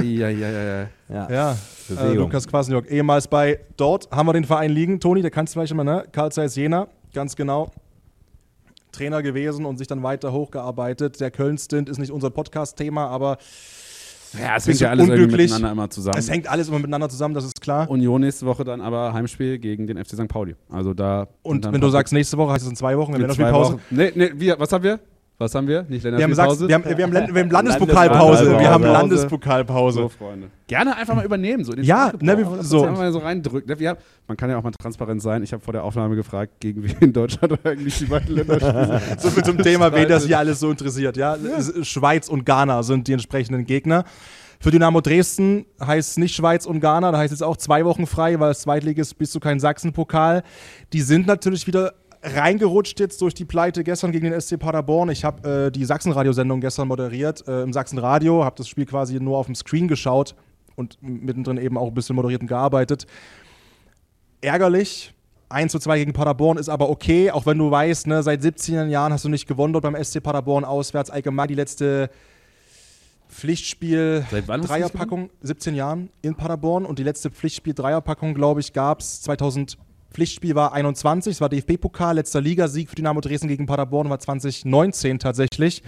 Ja. Lukas Kwasniok, ehemals bei dort, haben wir den Verein liegen. Toni, der kannst du vielleicht immer, ne? Carl Zeiss Jena, ganz genau. Trainer gewesen und sich dann weiter hochgearbeitet. Der Köln-Stint ist nicht unser Podcast-Thema, aber ja, es hängt ja alles irgendwie miteinander immer zusammen. Es hängt alles immer miteinander zusammen, das ist klar. Union nächste Woche dann aber Heimspiel gegen den FC St. Pauli. Also da. Und wenn du sagst nächste Woche, heißt es in 2 Wochen, wenn wir Länderspielpause. Was haben wir? Nicht Länderspielpause? Wir haben Landespokalpause. Wir haben Landespokalpause. So, Freunde. Gerne einfach mal übernehmen. So einfach mal so reindrücken. Man kann ja auch mal transparent sein. Ich habe vor der Aufnahme gefragt, gegen wen Deutschland eigentlich die beiden Länder spielen. So viel zum Thema, wen das hier alles so interessiert. Ja? Schweiz und Ghana sind die entsprechenden Gegner. Für Dynamo Dresden heißt es nicht Schweiz und Ghana. Da heißt es auch 2 Wochen frei, weil als Zweitligist bist du kein Sachsenpokal. Die sind natürlich wieder reingerutscht jetzt durch die Pleite gestern gegen den SC Paderborn. Ich habe die Sachsen-Radio-Sendung gestern moderiert im Sachsen-Radio, habe das Spiel quasi nur auf dem Screen geschaut und mittendrin eben auch ein bisschen moderiert und gearbeitet. Ärgerlich. 1:2 gegen Paderborn ist aber okay, auch wenn du weißt, ne, seit 17 Jahren hast du nicht gewonnen dort beim SC Paderborn auswärts. Allgemein die letzte Pflichtspiel Dreierpackung, 17 Jahren in Paderborn und die letzte Pflichtspiel Dreierpackung, glaube ich, gab es 2000. Pflichtspiel war 21, es war DFB-Pokal, letzter Ligasieg für Dynamo Dresden gegen Paderborn war 2019 tatsächlich.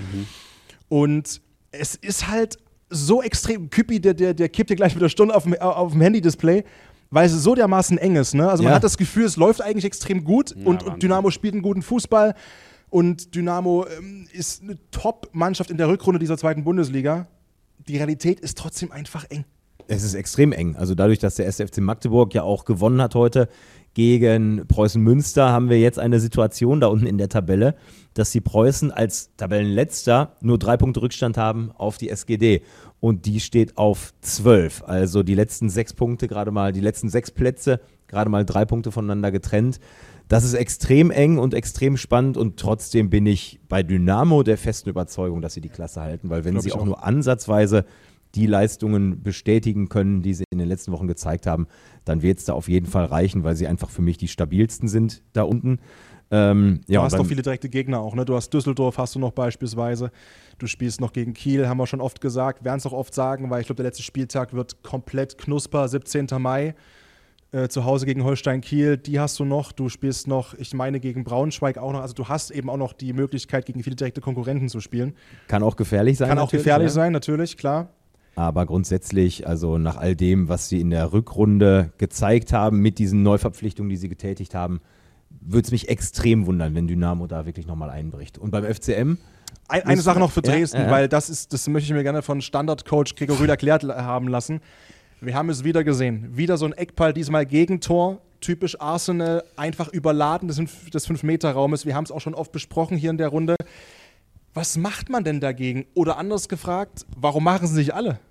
Und es ist halt so extrem, Küppi, der kippt dir gleich mit der Stunde auf dem Handy-Display, weil es so dermaßen eng ist. Ne? Also man hat das Gefühl, es läuft eigentlich extrem gut und Dynamo spielt einen guten Fußball und Dynamo ist eine Top-Mannschaft in der Rückrunde dieser 2. Bundesliga. Die Realität ist trotzdem einfach eng. Es ist extrem eng. Also dadurch, dass der SC Magdeburg ja auch gewonnen hat heute gegen Preußen Münster, haben wir jetzt eine Situation da unten in der Tabelle, dass die Preußen als Tabellenletzter nur 3 Punkte Rückstand haben auf die SGD. Und die steht auf 12. Also die letzten 6 Punkte, die letzten 6 Plätze, gerade mal 3 Punkte voneinander getrennt. Das ist extrem eng und extrem spannend und trotzdem bin ich bei Dynamo der festen Überzeugung, dass sie die Klasse halten, weil wenn sie auch nur ansatzweise die Leistungen bestätigen können, die sie in den letzten Wochen gezeigt haben, dann wird es da auf jeden Fall reichen, weil sie einfach für mich die stabilsten sind da unten. Du hast noch viele direkte Gegner auch, ne? Du hast Düsseldorf, hast du noch beispielsweise. Du spielst noch gegen Kiel, haben wir schon oft gesagt, werden es auch oft sagen, weil ich glaube, der letzte Spieltag wird komplett knusper, 17. Mai. Zu Hause gegen Holstein Kiel, die hast du noch. Du spielst noch, ich meine, gegen Braunschweig auch noch. Also du hast eben auch noch die Möglichkeit, gegen viele direkte Konkurrenten zu spielen. Kann auch gefährlich sein. Kann auch gefährlich sein, natürlich, klar. Aber grundsätzlich, also nach all dem, was sie in der Rückrunde gezeigt haben, mit diesen Neuverpflichtungen, die sie getätigt haben, würde es mich extrem wundern, wenn Dynamo da wirklich nochmal einbricht. Und beim FCM? Eine Sache noch für Dresden, weil das möchte ich mir gerne von Standardcoach Gregor Rühl erklärt haben lassen. Wir haben es wieder gesehen. Wieder so ein Eckball, diesmal Gegentor. Typisch Arsenal, einfach überladen des 5-Meter-Raumes. Wir haben es auch schon oft besprochen hier in der Runde. Was macht man denn dagegen? Oder anders gefragt, warum machen sie nicht alle?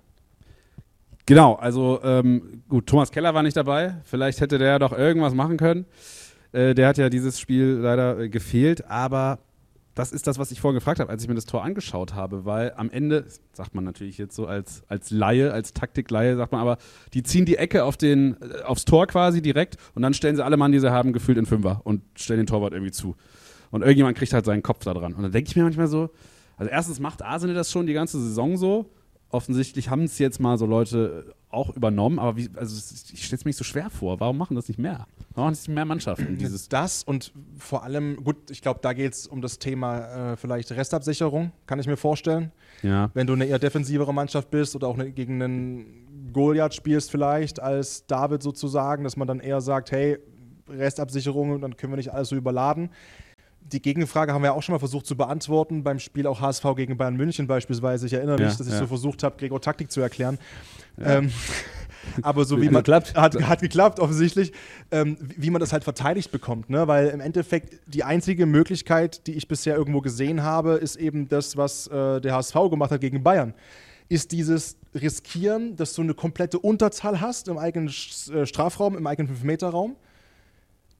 Genau, also gut, Thomas Keller war nicht dabei. Vielleicht hätte der doch irgendwas machen können. Der hat ja dieses Spiel leider gefehlt, aber das ist das, was ich vorhin gefragt habe, als ich mir das Tor angeschaut habe, weil am Ende, sagt man natürlich jetzt so als Laie, als Taktikleihe, sagt man aber, die ziehen die Ecke aufs Tor quasi direkt und dann stellen sie alle Mann, die sie haben, gefühlt in Fünfer und stellen den Torwart irgendwie zu. Und irgendjemand kriegt halt seinen Kopf da dran. Und dann denke ich mir manchmal so, also erstens macht Arsenal das schon die ganze Saison so. Offensichtlich haben es jetzt mal so Leute auch übernommen, aber ich stelle es mir nicht so schwer vor. Warum machen das nicht mehr? Warum machen das nicht mehr Mannschaften? Das und vor allem, gut, ich glaube, da geht es um das Thema vielleicht Restabsicherung, kann ich mir vorstellen. Ja. Wenn du eine eher defensivere Mannschaft bist oder auch gegen einen Goliath spielst vielleicht als David sozusagen, dass man dann eher sagt, hey, Restabsicherung, dann können wir nicht alles so überladen. Die Gegenfrage haben wir auch schon mal versucht zu beantworten, beim Spiel auch HSV gegen Bayern München beispielsweise. Ich erinnere mich, dass ich so versucht habe, Gregor Taktik zu erklären. Ja. Aber so wie man hat geklappt offensichtlich, wie man das halt verteidigt bekommt. Ne? Weil im Endeffekt die einzige Möglichkeit, die ich bisher irgendwo gesehen habe, ist eben das, was der HSV gemacht hat gegen Bayern. Ist dieses Riskieren, dass du eine komplette Unterzahl hast im eigenen Strafraum, im eigenen 5-Meter-Raum.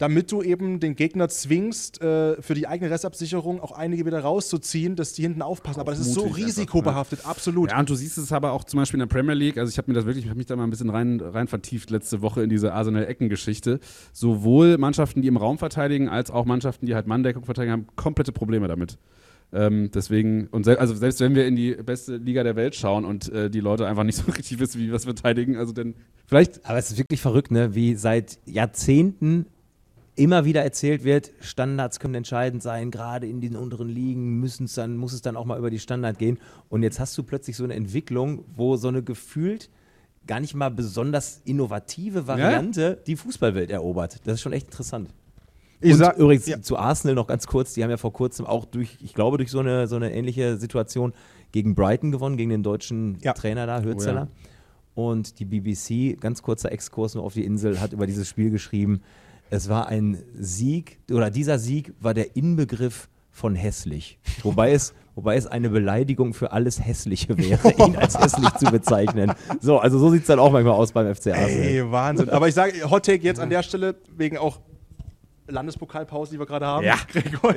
damit du eben den Gegner zwingst, für die eigene Restabsicherung auch einige wieder rauszuziehen, dass die hinten aufpassen. Aber das ist so risikobehaftet, einfach, absolut. Ja, und du siehst es aber auch zum Beispiel in der Premier League, also ich habe mich da mal ein bisschen rein vertieft letzte Woche in diese Arsenal-Ecken-Geschichte. Sowohl Mannschaften, die im Raum verteidigen, als auch Mannschaften, die halt Manndeckung verteidigen, haben komplette Probleme damit. Deswegen, also selbst wenn wir in die beste Liga der Welt schauen und die Leute einfach nicht so richtig wissen, wie wir es verteidigen, also dann vielleicht. Aber es ist wirklich verrückt, ne? Wie seit Jahrzehnten immer wieder erzählt wird, Standards können entscheidend sein, gerade in den unteren Ligen muss es dann auch mal über die Standard gehen. Und jetzt hast du plötzlich so eine Entwicklung, wo so eine gefühlt gar nicht mal besonders innovative Variante die Fußballwelt erobert. Das ist schon echt interessant. Übrigens zu Arsenal noch ganz kurz, die haben ja vor kurzem auch durch so eine ähnliche Situation gegen Brighton gewonnen, gegen den deutschen Trainer da, Hürzeler. Und die BBC, ganz kurzer Exkurs nur auf die Insel, hat über dieses Spiel geschrieben, es war ein Sieg, oder dieser Sieg war der Inbegriff von hässlich. Wobei es eine Beleidigung für alles Hässliche wäre, ihn als hässlich zu bezeichnen. So, also so sieht es dann auch manchmal aus beim FC Arsenal. Ey, Wahnsinn. Aber ich sage, Hot Take jetzt an der Stelle, wegen auch Landespokalpause, die wir gerade haben. Ja. Gregor,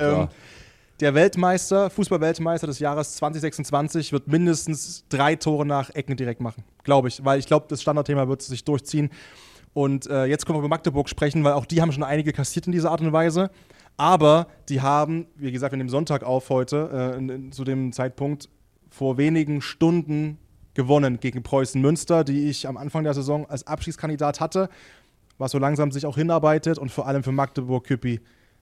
der Weltmeister, Fußball-Weltmeister des Jahres 2026 wird mindestens 3 Tore nach Ecken direkt machen, glaube ich. Weil ich glaube, das Standardthema wird sich durchziehen. Und jetzt können wir über Magdeburg sprechen, weil auch die haben schon einige kassiert in dieser Art und Weise. Aber die haben, wie gesagt, wir nehmen Sonntag auf heute, zu dem Zeitpunkt, vor wenigen Stunden gewonnen gegen Preußen Münster, die ich am Anfang der Saison als Abstiegskandidat hatte, was so langsam sich auch hinarbeitet und vor allem für Magdeburg, Küppi,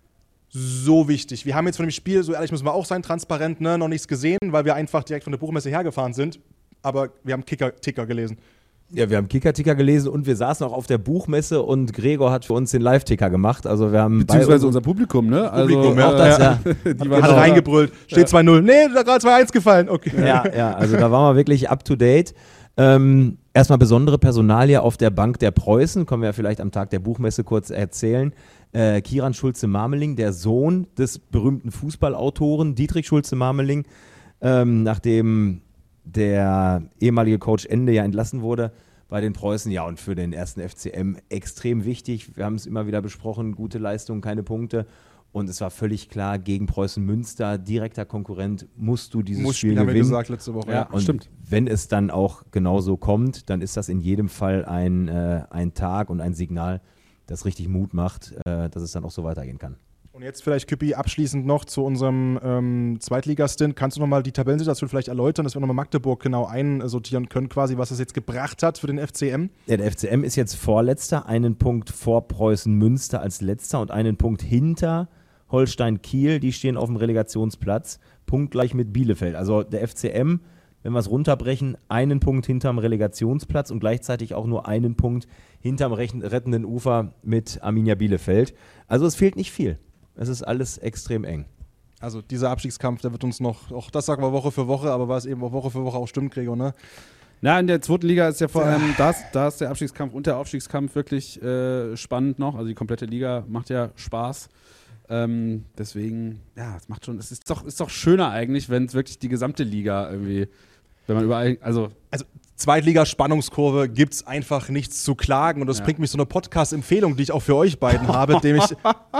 so wichtig. Wir haben jetzt von dem Spiel, so ehrlich müssen wir auch sein, transparent, noch nichts gesehen, weil wir einfach direkt von der Buchmesse hergefahren sind. Aber wir haben Ticker gelesen. Ja, wir haben Kicker-Ticker gelesen und wir saßen auch auf der Buchmesse und Gregor hat für uns den Live-Ticker gemacht. Also wir haben beziehungsweise unser Publikum, ne? Publikum, auch das, ja. Die hat reingebrüllt. Steht 2-0. Nee, da gerade 2-1 gefallen. Okay. Ja, also da waren wir wirklich up to date. Erstmal besondere Personalie auf der Bank der Preußen, können wir ja vielleicht am Tag der Buchmesse kurz erzählen. Kieran Schulze-Marmeling, der Sohn des berühmten Fußballautoren Dietrich Schulze-Marmeling, nachdem der ehemalige Coach Ende ja entlassen wurde bei den Preußen. Ja, und für den ersten FCM extrem wichtig. Wir haben es immer wieder besprochen, gute Leistung, keine Punkte. Und es war völlig klar, gegen Preußen Münster, direkter Konkurrent, musst du dieses Spiel gewinnen. Haben wir gesagt letzte Woche. Ja, und stimmt. Wenn es dann auch genauso kommt, dann ist das in jedem Fall ein Tag und ein Signal, das richtig Mut macht, dass es dann auch so weitergehen kann. Und jetzt vielleicht, Küppi, abschließend noch zu unserem Zweitligastint. Kannst du nochmal die Tabellensituation vielleicht erläutern, dass wir nochmal Magdeburg genau einsortieren können, quasi, was das jetzt gebracht hat für den FCM? Ja, der FCM ist jetzt Vorletzter, einen Punkt vor Preußen Münster als Letzter und einen Punkt hinter Holstein Kiel. Die stehen auf dem Relegationsplatz, punktgleich mit Bielefeld. Also der FCM, wenn wir es runterbrechen, einen Punkt hinterm Relegationsplatz und gleichzeitig auch nur einen Punkt hinterm rettenden Ufer mit Arminia Bielefeld. Also es fehlt nicht viel. Es ist alles extrem eng. Also dieser Abstiegskampf, der wird uns noch, auch das sagen wir Woche für Woche, aber was eben auch Woche für Woche auch stimmt, Gregor, ne? Na, in der zweiten Liga ist ja vor allem da ist der Abstiegskampf und der Aufstiegskampf wirklich spannend noch. Also die komplette Liga macht ja Spaß. Deswegen, ja, es macht schon, es ist doch schöner eigentlich, wenn es wirklich die gesamte Liga irgendwie, wenn man überall, also Zweitliga-Spannungskurve gibt es einfach nichts zu klagen und das bringt mich zu einer Podcast-Empfehlung, die ich auch für euch beiden habe, dem ich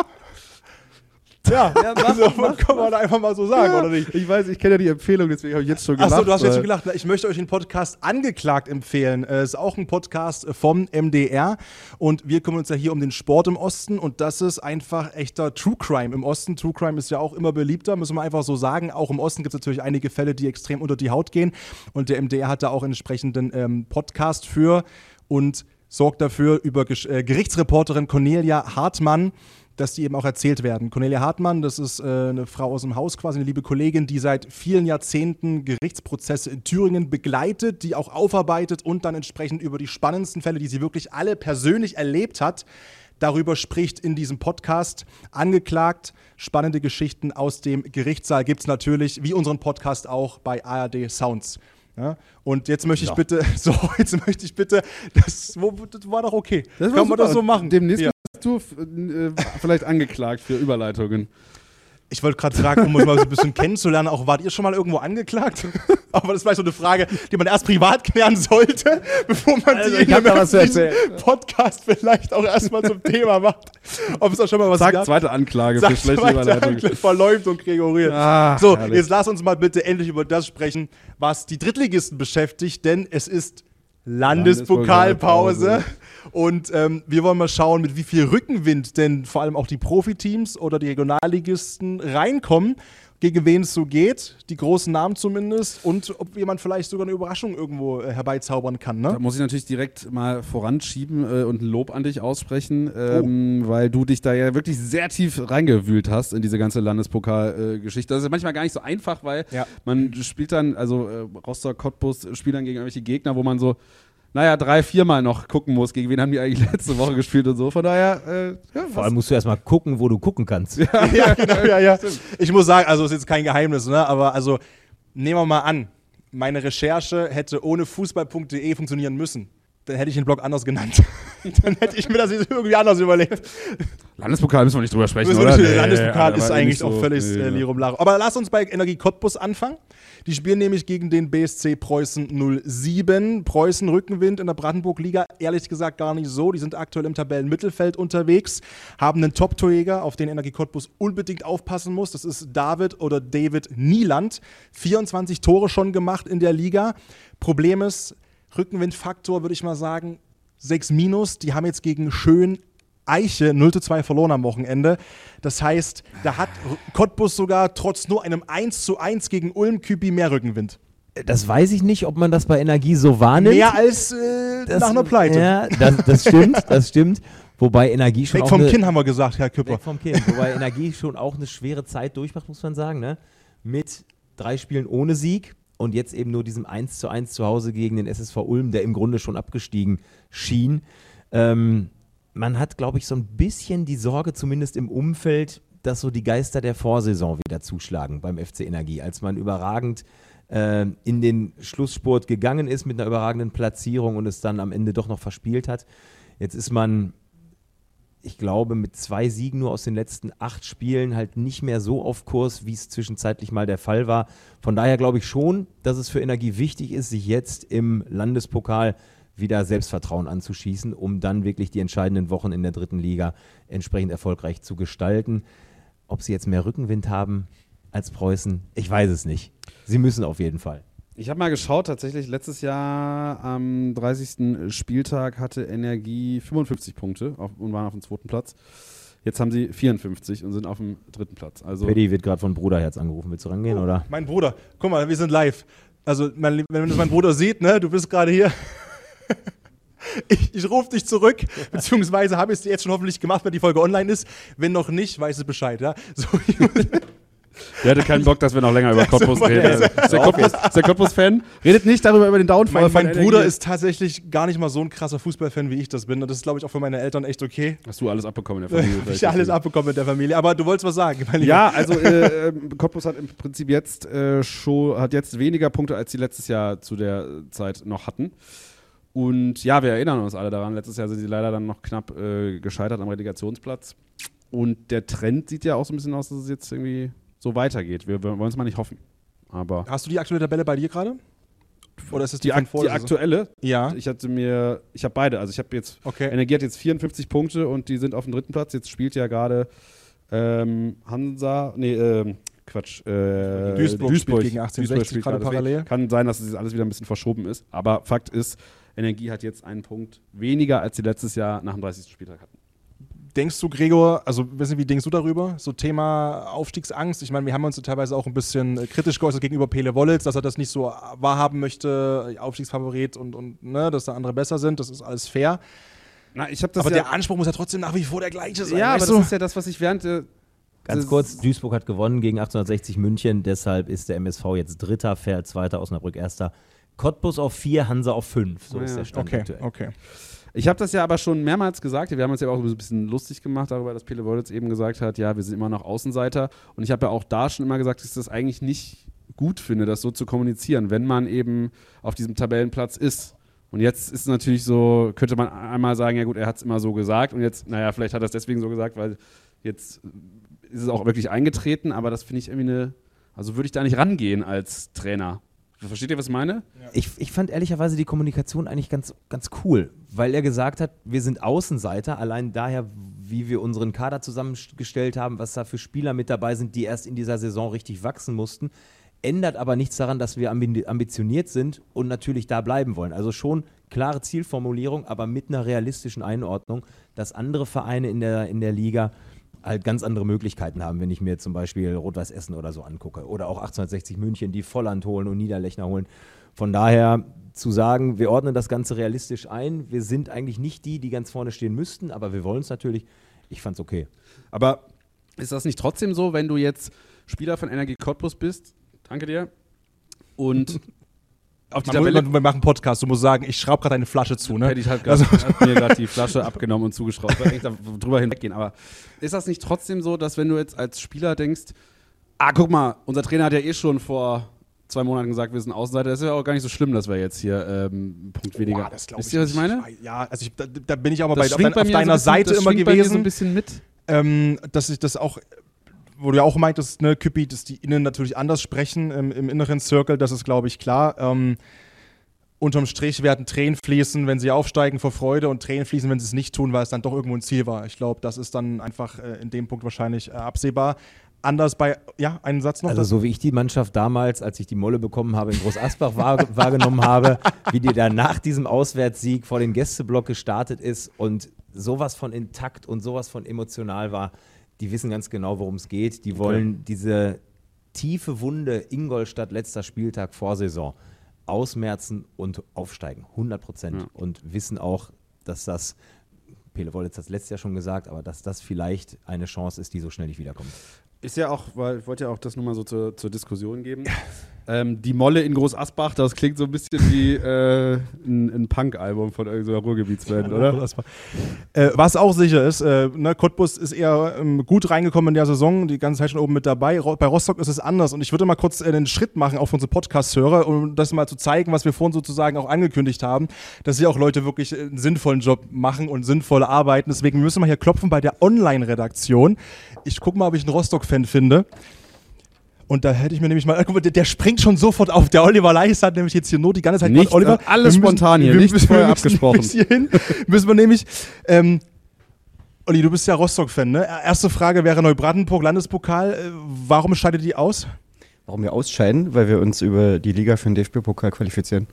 kann man einfach mal so sagen, oder nicht? Ich weiß, ich kenne ja die Empfehlung, deswegen habe ich jetzt schon gelacht. Achso, du hast jetzt schon gelacht. Ich möchte euch den Podcast Angeklagt empfehlen. Es ist auch ein Podcast vom MDR und wir kümmern uns ja hier um den Sport im Osten und das ist einfach echter True Crime im Osten. True Crime ist ja auch immer beliebter, müssen wir einfach so sagen. Auch im Osten gibt es natürlich einige Fälle, die extrem unter die Haut gehen und der MDR hat da auch einen entsprechenden Podcast für und sorgt dafür über Gerichtsreporterin Cornelia Hartmann, dass die eben auch erzählt werden. Cornelia Hartmann, das ist eine Frau aus dem Haus, quasi eine liebe Kollegin, die seit vielen Jahrzehnten Gerichtsprozesse in Thüringen begleitet, die auch aufarbeitet und dann entsprechend über die spannendsten Fälle, die sie wirklich alle persönlich erlebt hat, darüber spricht in diesem Podcast. Angeklagt, spannende Geschichten aus dem Gerichtssaal gibt es natürlich, wie unseren Podcast auch bei ARD Sounds. Ja, und jetzt möchte ich bitte, das war doch okay. Das kann man doch so machen. Demnächst bist du vielleicht angeklagt für Überleitungen. Ich wollte gerade fragen, um euch mal so ein bisschen kennenzulernen, auch wart ihr schon mal irgendwo angeklagt? Aber das ist vielleicht so eine Frage, die man erst privat klären sollte, bevor man die in einem Podcast vielleicht auch erstmal zum Thema macht. Ob es auch schon mal was gab. Zweite Anklage für schlechte Überleitung. Verleumdung, Gregoriert. So, herrlich. Jetzt lass uns mal bitte endlich über das sprechen, was die Drittligisten beschäftigt, denn es ist Landespokalpause. Und wir wollen mal schauen, mit wie viel Rückenwind denn vor allem auch die Profiteams oder die Regionalligisten reinkommen, gegen wen es so geht, die großen Namen zumindest, und ob jemand vielleicht sogar eine Überraschung irgendwo herbeizaubern kann. Ne? Da muss ich natürlich direkt mal voranschieben und ein Lob an dich aussprechen, weil du dich da ja wirklich sehr tief reingewühlt hast in diese ganze Landespokal-Geschichte. Das ist manchmal gar nicht so einfach, weil man spielt dann, also Rostock, Cottbus spielt dann gegen irgendwelche Gegner, wo man so 3-4 Mal noch gucken muss, gegen wen haben die eigentlich letzte Woche gespielt und so. Von daher, vor allem musst du erstmal gucken, wo du gucken kannst. Ja, genau. Ich muss sagen, also ist jetzt kein Geheimnis, ne? Aber also nehmen wir mal an, meine Recherche hätte ohne fußball.de funktionieren müssen. Dann hätte ich den Blog anders genannt. Dann hätte ich mir das jetzt irgendwie anders überlegt. Landespokal müssen wir nicht drüber sprechen, oder? Landespokal ist eigentlich so, auch völlig Lirum Larum. Aber lass uns bei Energie Cottbus anfangen. Die spielen nämlich gegen den BSC Preußen 07. Preußen Rückenwind in der Brandenburg-Liga, ehrlich gesagt gar nicht so. Die sind aktuell im Tabellenmittelfeld unterwegs, haben einen Top-Torjäger, auf den Energie Cottbus unbedingt aufpassen muss. Das ist David Nieland. 24 Tore schon gemacht in der Liga. Problem ist, Rückenwindfaktor, würde ich mal sagen, 6-. Die haben jetzt gegen Schön Eiche 0-2 verloren am Wochenende. Das heißt, da hat Cottbus sogar trotz nur einem 1-1 gegen Ulm-Küpi mehr Rückenwind. Das weiß ich nicht, ob man das bei Energie so wahrnimmt. Mehr als nach einer Pleite. Ja, das stimmt. Wobei Energie schon weg vom Kinn, haben wir gesagt, Herr Küpper. Weg vom Kinn. Wobei Energie schon auch eine schwere Zeit durchmacht, muss man sagen. Ne? Mit 3 Spielen ohne Sieg. Und jetzt eben nur diesem 1-1 zu Hause gegen den SSV Ulm, der im Grunde schon abgestiegen schien. Man hat, glaube ich, so ein bisschen die Sorge, zumindest im Umfeld, dass so die Geister der Vorsaison wieder zuschlagen beim FC Energie. Als man überragend in den Schlussspurt gegangen ist mit einer überragenden Platzierung und es dann am Ende doch noch verspielt hat. Jetzt ist man, ich glaube, mit 2 Siegen nur aus den letzten 8 Spielen halt nicht mehr so auf Kurs, wie es zwischenzeitlich mal der Fall war. Von daher glaube ich schon, dass es für Energie wichtig ist, sich jetzt im Landespokal wieder Selbstvertrauen anzuschießen, um dann wirklich die entscheidenden Wochen in der 3. Liga entsprechend erfolgreich zu gestalten. Ob sie jetzt mehr Rückenwind haben als Preußen, ich weiß es nicht. Sie müssen auf jeden Fall. Ich habe mal geschaut, tatsächlich letztes Jahr am 30. Spieltag hatte Energie 55 Punkte und waren auf dem 2. Platz. Jetzt haben sie 54 und sind auf dem 3. Platz. Also Paddy wird gerade von Bruderherz angerufen. Willst du rangehen, oder? Mein Bruder. Guck mal, wir sind live. Also, wenn mein Bruder sieht, ne, du bist gerade hier. Ich rufe dich zurück, beziehungsweise habe ich es dir jetzt schon hoffentlich gemacht, wenn die Folge online ist. Wenn noch nicht, weiß es Bescheid. Ja? So, der hatte keinen Bock, dass wir noch länger über Cottbus reden. Ist der Cottbus-Fan? Redet nicht darüber, über den Downfall. Mein Bruder ist tatsächlich gar nicht mal so ein krasser Fußballfan, wie ich das bin. Und das ist, glaube ich, auch für meine Eltern echt okay. Hast du alles abbekommen in der Familie? Ich habe alles abbekommen in der Familie. Aber du wolltest was sagen. Ja, also Cottbus hat im Prinzip jetzt weniger Punkte, als sie letztes Jahr zu der Zeit noch hatten. Und ja, wir erinnern uns alle daran. Letztes Jahr sind sie leider dann noch knapp gescheitert am Relegationsplatz. Und der Trend sieht ja auch so ein bisschen aus, dass es jetzt irgendwie so weitergeht. Wir wollen es mal nicht hoffen. Aber hast du die aktuelle Tabelle bei dir gerade? Oder ist es die aktuelle? Ja. Ich habe beide. Also ich habe jetzt, Energie hat jetzt 54 Punkte und die sind auf dem 3. Platz. Jetzt spielt ja gerade Duisburg spielt gegen 1860 gerade parallel. Kann sein, dass es alles wieder ein bisschen verschoben ist. Aber Fakt ist, Energie hat jetzt einen Punkt weniger, als sie letztes Jahr nach dem 30. Spieltag hatten. Denkst du, Gregor, wie denkst du darüber? So Thema Aufstiegsangst. Ich meine, wir haben uns teilweise auch ein bisschen kritisch geäußert gegenüber Pele Wollitz, dass er das nicht so wahrhaben möchte, Aufstiegsfavorit und ne, dass da andere besser sind. Das ist alles fair. Aber der Anspruch muss ja trotzdem nach wie vor der gleiche sein. Ja, aber das ist ja das, was ich während Ganz kurz, Duisburg hat gewonnen gegen 1860 München, deshalb ist der MSV jetzt Dritter, Verl Zweiter, Osnabrück Erster. Cottbus auf 4, Hansa auf 5, so ist der Stand aktuell. Okay. Ich habe das ja aber schon mehrmals gesagt, wir haben uns ja auch ein bisschen lustig gemacht darüber, dass Pele Wollitz eben gesagt hat, ja, wir sind immer noch Außenseiter. Und ich habe ja auch da schon immer gesagt, dass ich das eigentlich nicht gut finde, das so zu kommunizieren, wenn man eben auf diesem Tabellenplatz ist. Und jetzt ist es natürlich so, könnte man einmal sagen, ja gut, er hat es immer so gesagt und jetzt, vielleicht hat er es deswegen so gesagt, weil jetzt ist es auch wirklich eingetreten, aber das finde ich irgendwie also würde ich da nicht rangehen als Trainer. Versteht ihr, was ich meine? Ja. Ich fand ehrlicherweise die Kommunikation eigentlich ganz, ganz cool, weil er gesagt hat, wir sind Außenseiter, allein daher, wie wir unseren Kader zusammengestellt haben, was da für Spieler mit dabei sind, die erst in dieser Saison richtig wachsen mussten, ändert aber nichts daran, dass wir ambitioniert sind und natürlich da bleiben wollen. Also schon klare Zielformulierung, aber mit einer realistischen Einordnung, dass andere Vereine in der Liga halt ganz andere Möglichkeiten haben, wenn ich mir zum Beispiel Rot-Weiß Essen oder so angucke. Oder auch 1860 München, die Volland holen und Niederlechner holen. Von daher zu sagen, wir ordnen das Ganze realistisch ein. Wir sind eigentlich nicht die ganz vorne stehen müssten, aber wir wollen es natürlich. Ich fand's okay. Aber ist das nicht trotzdem so, wenn du jetzt Spieler von Energie Cottbus bist, danke dir, und auf die Tabelle... Wir machen einen Podcast, du musst sagen, ich schraube gerade eine Flasche zu, ne? Patty hat mir gerade die Flasche abgenommen und zugeschraubt. Ich wollte eigentlich drüber hinweggehen, aber ist das nicht trotzdem so, dass wenn du jetzt als Spieler denkst, guck mal, unser Trainer hat ja eh schon vor 2 Monaten gesagt, wir sind Außenseiter, das ist ja auch gar nicht so schlimm, dass wir jetzt hier einen Punkt weniger... Wisst ihr, was ich meine? Ja, also da bin ich aber auf deiner Seite immer gewesen. Bei mir so ein bisschen mit. Dass ich das auch... Wo du ja auch meintest, ne, Küppi, dass die Innen natürlich anders sprechen im inneren Circle, das ist, glaube ich, klar. Unterm Strich werden Tränen fließen, wenn sie aufsteigen vor Freude und Tränen fließen, wenn sie es nicht tun, weil es dann doch irgendwo ein Ziel war. Ich glaube, das ist dann einfach in dem Punkt wahrscheinlich absehbar. Anders bei, einen Satz noch. Also so wie ich die Mannschaft damals, als ich die Molle bekommen habe, in Groß Asbach wahrgenommen habe, wie die da nach diesem Auswärtssieg vor den Gästeblock gestartet ist und sowas von intakt und sowas von emotional war, die wissen ganz genau, worum es geht. Die wollen diese tiefe Wunde Ingolstadt letzter Spieltag Vorsaison ausmerzen und aufsteigen. 100%. Ja. Und wissen auch, dass das, Pele Wollitz hat es letztes Jahr schon gesagt, aber dass das vielleicht eine Chance ist, die so schnell nicht wiederkommt. Ist ja auch, weil ich wollte ja auch das nochmal so zur Diskussion geben. Die Molle in Groß Asbach, das klingt so ein bisschen wie ein Punk-Album von irgendeiner Ruhrgebietsband, oder? Was auch sicher ist, Cottbus ist eher gut reingekommen in der Saison, die ganze Zeit schon oben mit dabei. Bei Rostock ist es anders und ich würde mal kurz einen Schritt machen auf unsere Podcast-Hörer, um das mal zu zeigen, was wir vorhin sozusagen auch angekündigt haben, dass hier auch Leute wirklich einen sinnvollen Job machen und sinnvoll arbeiten. Deswegen müssen wir hier klopfen bei der Online-Redaktion. Ich gucke mal, ob ich einen Rostock-Fan finde. Und da hätte ich mir nämlich mal, guck mal, der springt schon sofort auf. Der Oliver Leis hat nämlich jetzt hier nur die ganze Zeit nicht, Oliver. Alles spontan hier, nicht vorher abgesprochen. Müssen wir nämlich, Olli, du bist ja Rostock-Fan, ne? Erste Frage wäre Neubrandenburg, Landespokal. Warum scheidet die aus? Warum wir ausscheiden? Weil wir uns über die Liga für den DFB-Pokal qualifizieren.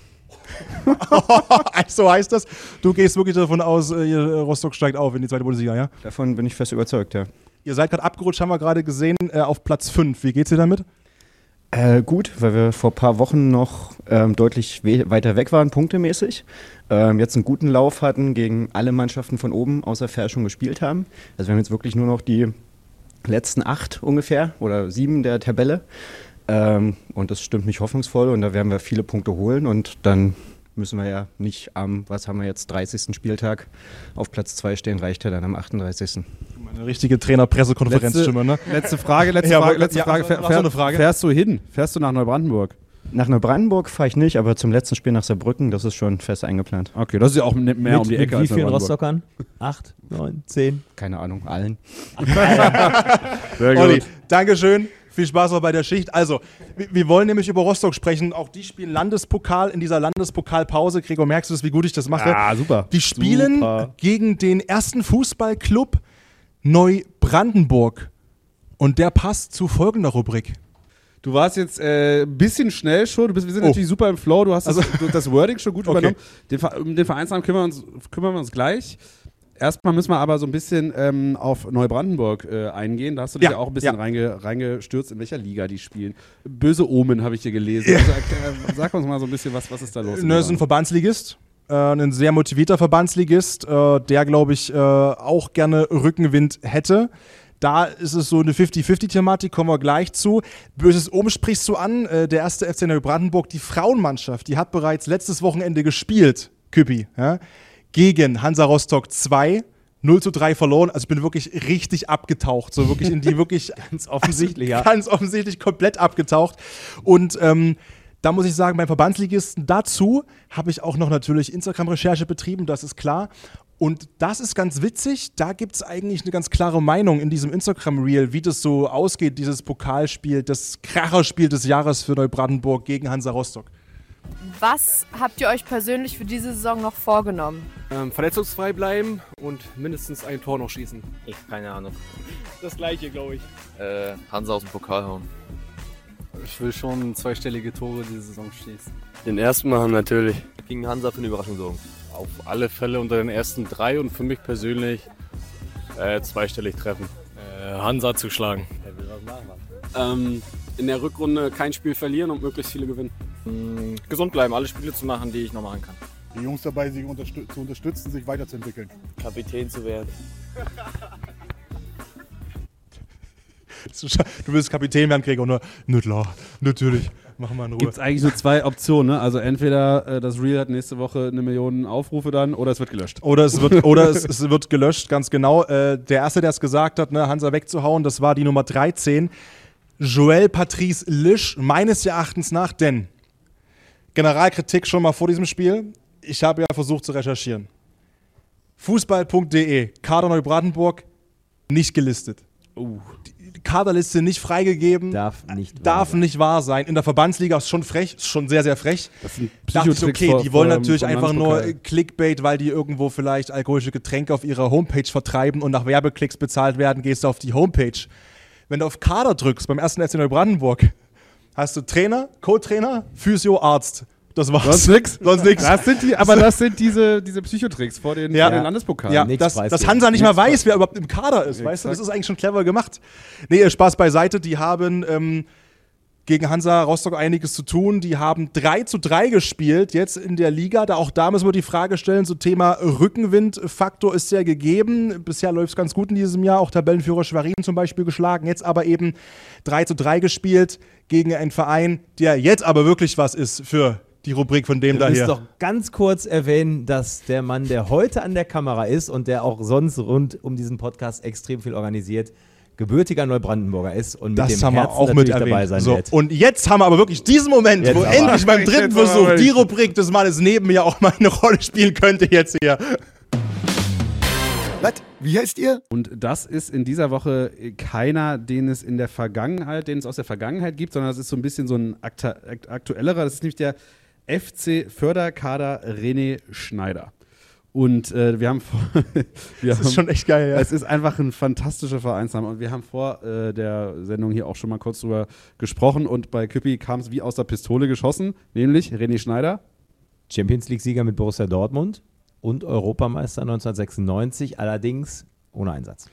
So heißt das. Du gehst wirklich davon aus, Rostock steigt auf in die zweite Bundesliga, ja? Davon bin ich fest überzeugt, ja. Ihr seid gerade abgerutscht, haben wir gerade gesehen, auf Platz 5. Wie geht's dir damit? Gut, weil wir vor ein paar Wochen noch deutlich weiter weg waren, punktemäßig. Jetzt einen guten Lauf hatten, gegen alle Mannschaften von oben außer Fair schon gespielt haben. Also wir haben jetzt wirklich nur noch die letzten 8 ungefähr oder 7 der Tabelle. Und das stimmt mich hoffnungsvoll und da werden wir viele Punkte holen und dann müssen wir ja nicht am, 30. Spieltag auf Platz 2 stehen, reicht ja dann am 38. Eine richtige Trainer-Pressekonferenzstimme, ne? Letzte Frage. Fährst du hin? Fährst du nach Neubrandenburg? Nach Neubrandenburg fahre ich nicht, aber zum letzten Spiel nach Saarbrücken, das ist schon fest eingeplant. Okay, das ist ja auch mehr um die Ecke als Neubrandenburg. Wie vielen Rostockern? 8, 9, 10? Keine Ahnung, allen. Sehr gut. Olli, Dankeschön. Viel Spaß auch bei der Schicht. Also, wir wollen nämlich über Rostock sprechen. Auch die spielen Landespokal in dieser Landespokalpause. Gregor, merkst du es, wie gut ich das mache? Ah, super. Die spielen gegen den ersten Fußballclub Neubrandenburg. Und der passt zu folgender Rubrik. Du warst jetzt ein bisschen schnell schon. Wir sind natürlich super im Flow. Du hast das Wording schon gut übernommen. Um den Vereinsnamen kümmern wir uns gleich. Erstmal müssen wir aber so ein bisschen auf Neubrandenburg eingehen. Da hast du dich ja auch ein bisschen reingestürzt, in welcher Liga die spielen. Böse Omen habe ich hier gelesen. Also, sag uns mal so ein bisschen, was ist da los? Das ist ein Verbandsligist, ein sehr motivierter Verbandsligist, der, glaube ich, auch gerne Rückenwind hätte. Da ist es so eine 50-50-Thematik, kommen wir gleich zu. Böses Omen sprichst du an. Der erste FC Neubrandenburg, die Frauenmannschaft, die hat bereits letztes Wochenende gespielt, Küppi, ja? Gegen Hansa Rostock 2, 0:3 verloren. Also ich bin wirklich richtig abgetaucht. So wirklich in die wirklich ganz offensichtlich, ja. Ganz offensichtlich komplett abgetaucht. Und da muss ich sagen, beim Verbandsligisten dazu habe ich auch noch natürlich Instagram-Recherche betrieben, das ist klar. Und das ist ganz witzig, da gibt es eigentlich eine ganz klare Meinung in diesem Instagram-Reel, wie das so ausgeht, dieses Pokalspiel, das Kracherspiel des Jahres für Neubrandenburg gegen Hansa Rostock. Was habt ihr euch persönlich für diese Saison noch vorgenommen? Verletzungsfrei bleiben und mindestens ein Tor noch schießen. Ich keine Ahnung. Das gleiche, glaube ich. Hansa aus dem Pokal hauen. Ich will schon 2-stellige Tore diese Saison schießen. Den ersten machen natürlich. Gegen Hansa für eine Überraschung sorgen. Auf alle Fälle unter den ersten 3 und für mich persönlich 2-stellig treffen. Hansa zu schlagen. In der Rückrunde kein Spiel verlieren und möglichst viele gewinnen. Gesund bleiben, alle Spiele zu machen, die ich noch machen kann. Die Jungs dabei, sich zu unterstützen, sich weiterzuentwickeln. Kapitän zu werden. Du willst Kapitän werden, Gregor, oder? Natürlich. Machen wir in Ruhe. Gibt es eigentlich nur 2 Optionen, ne? Also entweder das Reel hat nächste Woche 1 Million Aufrufe dann oder es wird gelöscht. Oder es wird gelöscht, ganz genau. Der Erste, der es gesagt hat, ne, Hansa wegzuhauen, das war die Nummer 13. Joel Patrice Lisch, meines Erachtens nach, denn Generalkritik schon mal vor diesem Spiel. Ich habe ja versucht zu recherchieren. Fußball.de, Kader Neubrandenburg, nicht gelistet. Die Kaderliste nicht freigegeben. Darf nicht wahr sein. In der Verbandsliga ist schon frech, ist schon sehr, sehr frech. Das sind dachte ich, okay, die wollen natürlich einfach nur Landespokal. Clickbait, weil die irgendwo vielleicht alkoholische Getränke auf ihrer Homepage vertreiben und nach Werbeklicks bezahlt werden, gehst du auf die Homepage. Wenn du auf Kader drückst beim 1. FC Neubrandenburg, hast du Trainer, Co-Trainer, Physio, Arzt. Das war's. Sonst nix. Das sind diese Psychotricks vor den Landespokalen. Ja, dass Hansa nicht mal weiß, wer überhaupt im Kader ist, weißt du? Das ist eigentlich schon clever gemacht. Nee, Spaß beiseite. Die haben gegen Hansa Rostock einiges zu tun. Die haben 3:3 gespielt jetzt in der Liga. Auch da müssen wir die Frage stellen, so Thema Rückenwindfaktor ist sehr gegeben. Bisher läuft es ganz gut in diesem Jahr. Auch Tabellenführer Schwerin zum Beispiel geschlagen. Jetzt aber eben 3:3 gespielt gegen einen Verein, der jetzt aber wirklich was ist für die Rubrik von dem da hier. Ich muss doch ganz kurz erwähnen, dass der Mann, der heute an der Kamera ist und der auch sonst rund um diesen Podcast extrem viel organisiert, gebürtiger Neubrandenburger ist und mit das dem haben Herzen wir auch natürlich mit erwähnt. dabei sein so, wird. und jetzt haben wir aber wirklich diesen Moment, wo endlich beim dritten Versuch die Rubrik des Mannes neben mir auch mal eine Rolle spielen könnte jetzt hier. Was? Wie heißt ihr? Und das ist in dieser Woche keiner, den es aus der Vergangenheit gibt, sondern das ist so ein bisschen so ein aktuellerer. Das ist nämlich der FC Förderkader René Schneider. Und wir haben das ist schon echt geil, ja. Es ist einfach ein fantastischer Vereinsname und wir haben vor der Sendung hier auch schon mal kurz drüber gesprochen und bei Küppi kam es wie aus der Pistole geschossen, nämlich René Schneider. Champions League-Sieger mit Borussia Dortmund und Europameister 1996, allerdings ohne Einsatz.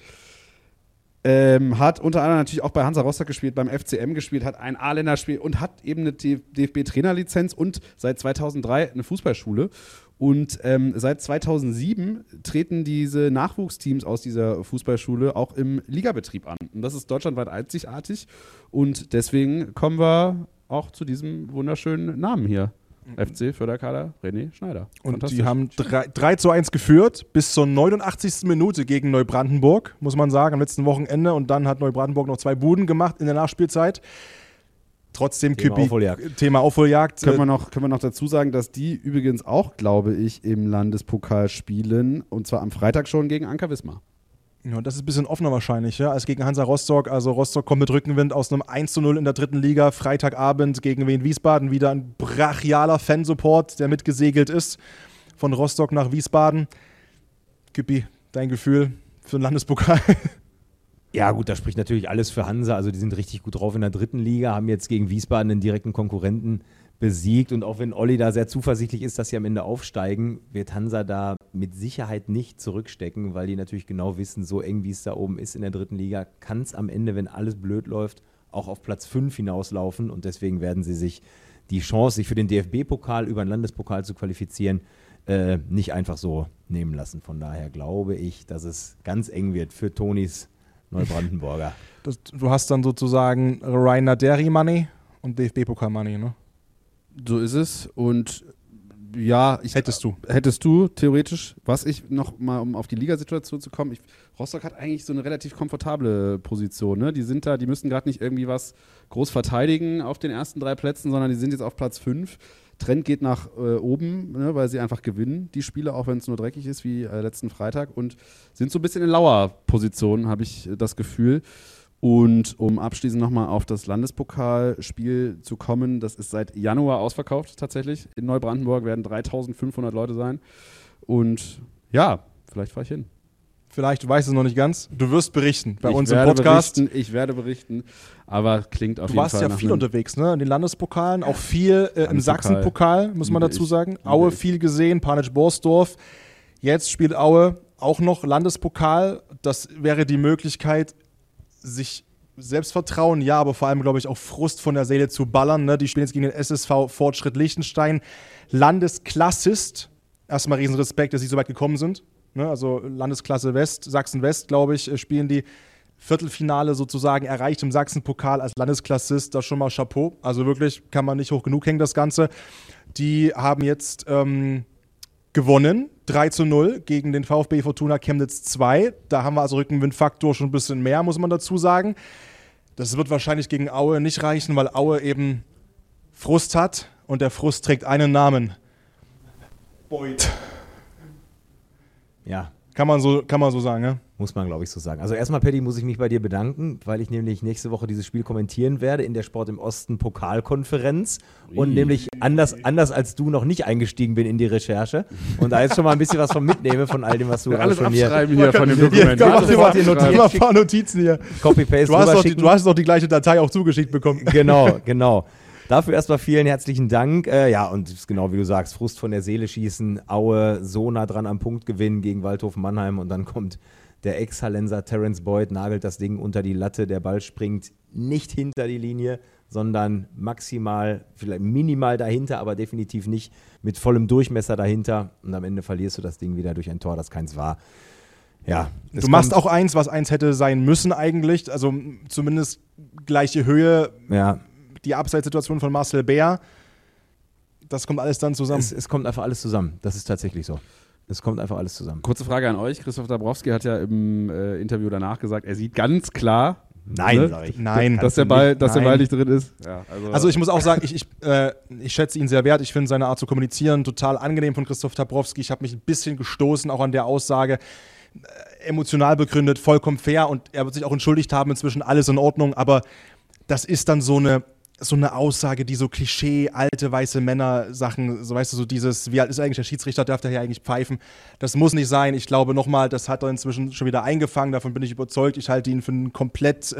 Hat unter anderem natürlich auch bei Hansa Rostock gespielt, beim FCM gespielt, hat ein A-Länderspiel und hat eben eine DFB-Trainerlizenz und seit 2003 eine Fußballschule. Und seit 2007 treten diese Nachwuchsteams aus dieser Fußballschule auch im Ligabetrieb an. Und das ist deutschlandweit einzigartig. Und deswegen kommen wir auch zu diesem wunderschönen Namen hier. FC Förderkader René Schneider. Und die haben 3:1 geführt bis zur 89. Minute gegen Neubrandenburg, muss man sagen, am letzten Wochenende. Und dann hat Neubrandenburg noch 2 Buden gemacht in der Nachspielzeit. Trotzdem Thema Aufholjagd. Können wir noch dazu sagen, dass die übrigens auch, glaube ich, im Landespokal spielen. Und zwar am Freitag schon gegen Anker Wismar. Ja, das ist ein bisschen offener wahrscheinlich, ja, als gegen Hansa Rostock. Also Rostock kommt mit Rückenwind aus einem 1:0 in der 3. Liga. Freitagabend gegen Wien Wiesbaden wieder ein brachialer Fansupport, der mitgesegelt ist von Rostock nach Wiesbaden. Küppi, dein Gefühl für den Landespokal? Ja gut, da spricht natürlich alles für Hansa. Also die sind richtig gut drauf in der 3. Liga, haben jetzt gegen Wiesbaden einen direkten Konkurrenten besiegt. Und auch wenn Olli da sehr zuversichtlich ist, dass sie am Ende aufsteigen, wird Hansa da mit Sicherheit nicht zurückstecken, weil die natürlich genau wissen, so eng wie es da oben ist in der 3. Liga, kann es am Ende, wenn alles blöd läuft, auch auf Platz 5 hinauslaufen. Und deswegen werden sie sich die Chance, sich für den DFB-Pokal über den Landespokal zu qualifizieren, nicht einfach so nehmen lassen. Von daher glaube ich, dass es ganz eng wird für Tonis Neubrandenburger. Du hast dann sozusagen Rainer Derry Money und DFB-Pokal Money, ne? So ist es. Und ja, hättest du theoretisch, was ich noch mal, um auf die Ligasituation zu kommen, Rostock hat eigentlich so eine relativ komfortable Position, ne? Die müssen gerade nicht irgendwie was groß verteidigen auf den ersten 3 Plätzen, sondern die sind jetzt auf Platz 5. Trend geht nach oben, ne, weil sie einfach gewinnen, die Spiele, auch wenn es nur dreckig ist wie letzten Freitag, und sind so ein bisschen in Lauerpositionen, habe ich das Gefühl. Und um abschließend nochmal auf das Landespokalspiel zu kommen, das ist seit Januar ausverkauft tatsächlich. In Neubrandenburg werden 3.500 Leute sein. Und ja, vielleicht fahre ich hin. Vielleicht, du weißt es noch nicht ganz. Du wirst berichten bei uns im Podcast. Ich werde berichten, aber klingt auf jeden Fall. Du warst ja viel unterwegs, ne? In den Landespokalen, auch viel im Sachsenpokal, muss man dazu sagen. Aue viel gesehen, Panitsch-Borsdorf. Jetzt spielt Aue auch noch Landespokal. Das wäre die Möglichkeit, sich Selbstvertrauen, ja, aber vor allem, glaube ich, auch Frust von der Seele zu ballern. Ne? Die spielen jetzt gegen den SSV Fortschritt Liechtenstein. Landesklassist. Erstmal riesen Respekt, dass sie so weit gekommen sind. Ne? Also Landesklasse West, Sachsen-West, glaube ich, spielen die Viertelfinale sozusagen erreicht im Sachsenpokal als Landesklassist. Das schon mal Chapeau. Also wirklich kann man nicht hoch genug hängen, das Ganze. Die haben jetzt gewonnen, 3-0 gegen den VfB Fortuna Chemnitz 2. Da haben wir also Rückenwindfaktor schon ein bisschen mehr, muss man dazu sagen. Das wird wahrscheinlich gegen Aue nicht reichen, weil Aue eben Frust hat und der Frust trägt einen Namen. Beuth. Ja. Kann man so sagen, ja? Muss man, glaube ich, so sagen. Also erstmal, Paddy, muss ich mich bei dir bedanken, weil ich nämlich nächste Woche dieses Spiel kommentieren werde in der Sport im Osten Pokalkonferenz und nämlich anders als du noch nicht eingestiegen bin in die Recherche und da jetzt schon mal ein bisschen was von mitnehme, von all dem, was du alles schon abschreiben hier von dem Dokument. Mach dir ein paar Notizen hier. Copy-Paste Du hast doch die gleiche Datei auch zugeschickt bekommen. Genau. Dafür erstmal vielen herzlichen Dank. Ja, und genau wie du sagst, Frust von der Seele schießen, Aue so nah dran am Punkt gewinnen gegen Waldhofen Mannheim und dann kommt der Ex-Hallenser Terence Boyd, nagelt das Ding unter die Latte, der Ball springt nicht hinter die Linie, sondern maximal, vielleicht minimal dahinter, aber definitiv nicht mit vollem Durchmesser dahinter und am Ende verlierst du das Ding wieder durch ein Tor, das keins war. Ja, du machst auch eins, was eins hätte sein müssen eigentlich, also zumindest gleiche Höhe. Ja. Die Abseitssituation von Marcel Bär, das kommt alles dann zusammen. Es kommt einfach alles zusammen, das ist tatsächlich so. Es kommt einfach alles zusammen. Kurze Frage an euch. Christoph Dabrowski hat ja im Interview danach gesagt, er sieht ganz klar, Nein, sag ich. Nein. Dass der Ball nicht drin ist. Ja, also ich muss auch sagen, ich schätze ihn sehr wert. Ich finde seine Art zu kommunizieren total angenehm von Christoph Dabrowski. Ich habe mich ein bisschen gestoßen, auch an der Aussage. Emotional begründet, vollkommen fair und er wird sich auch entschuldigt haben, inzwischen alles in Ordnung, aber das ist dann so eine Aussage, die so Klischee, alte, weiße Männer-Sachen, so weißt du, so dieses, wie alt ist eigentlich der Schiedsrichter, darf der hier eigentlich pfeifen? Das muss nicht sein. Ich glaube nochmal, das hat er inzwischen schon wieder eingefangen, davon bin ich überzeugt. Ich halte ihn für einen komplett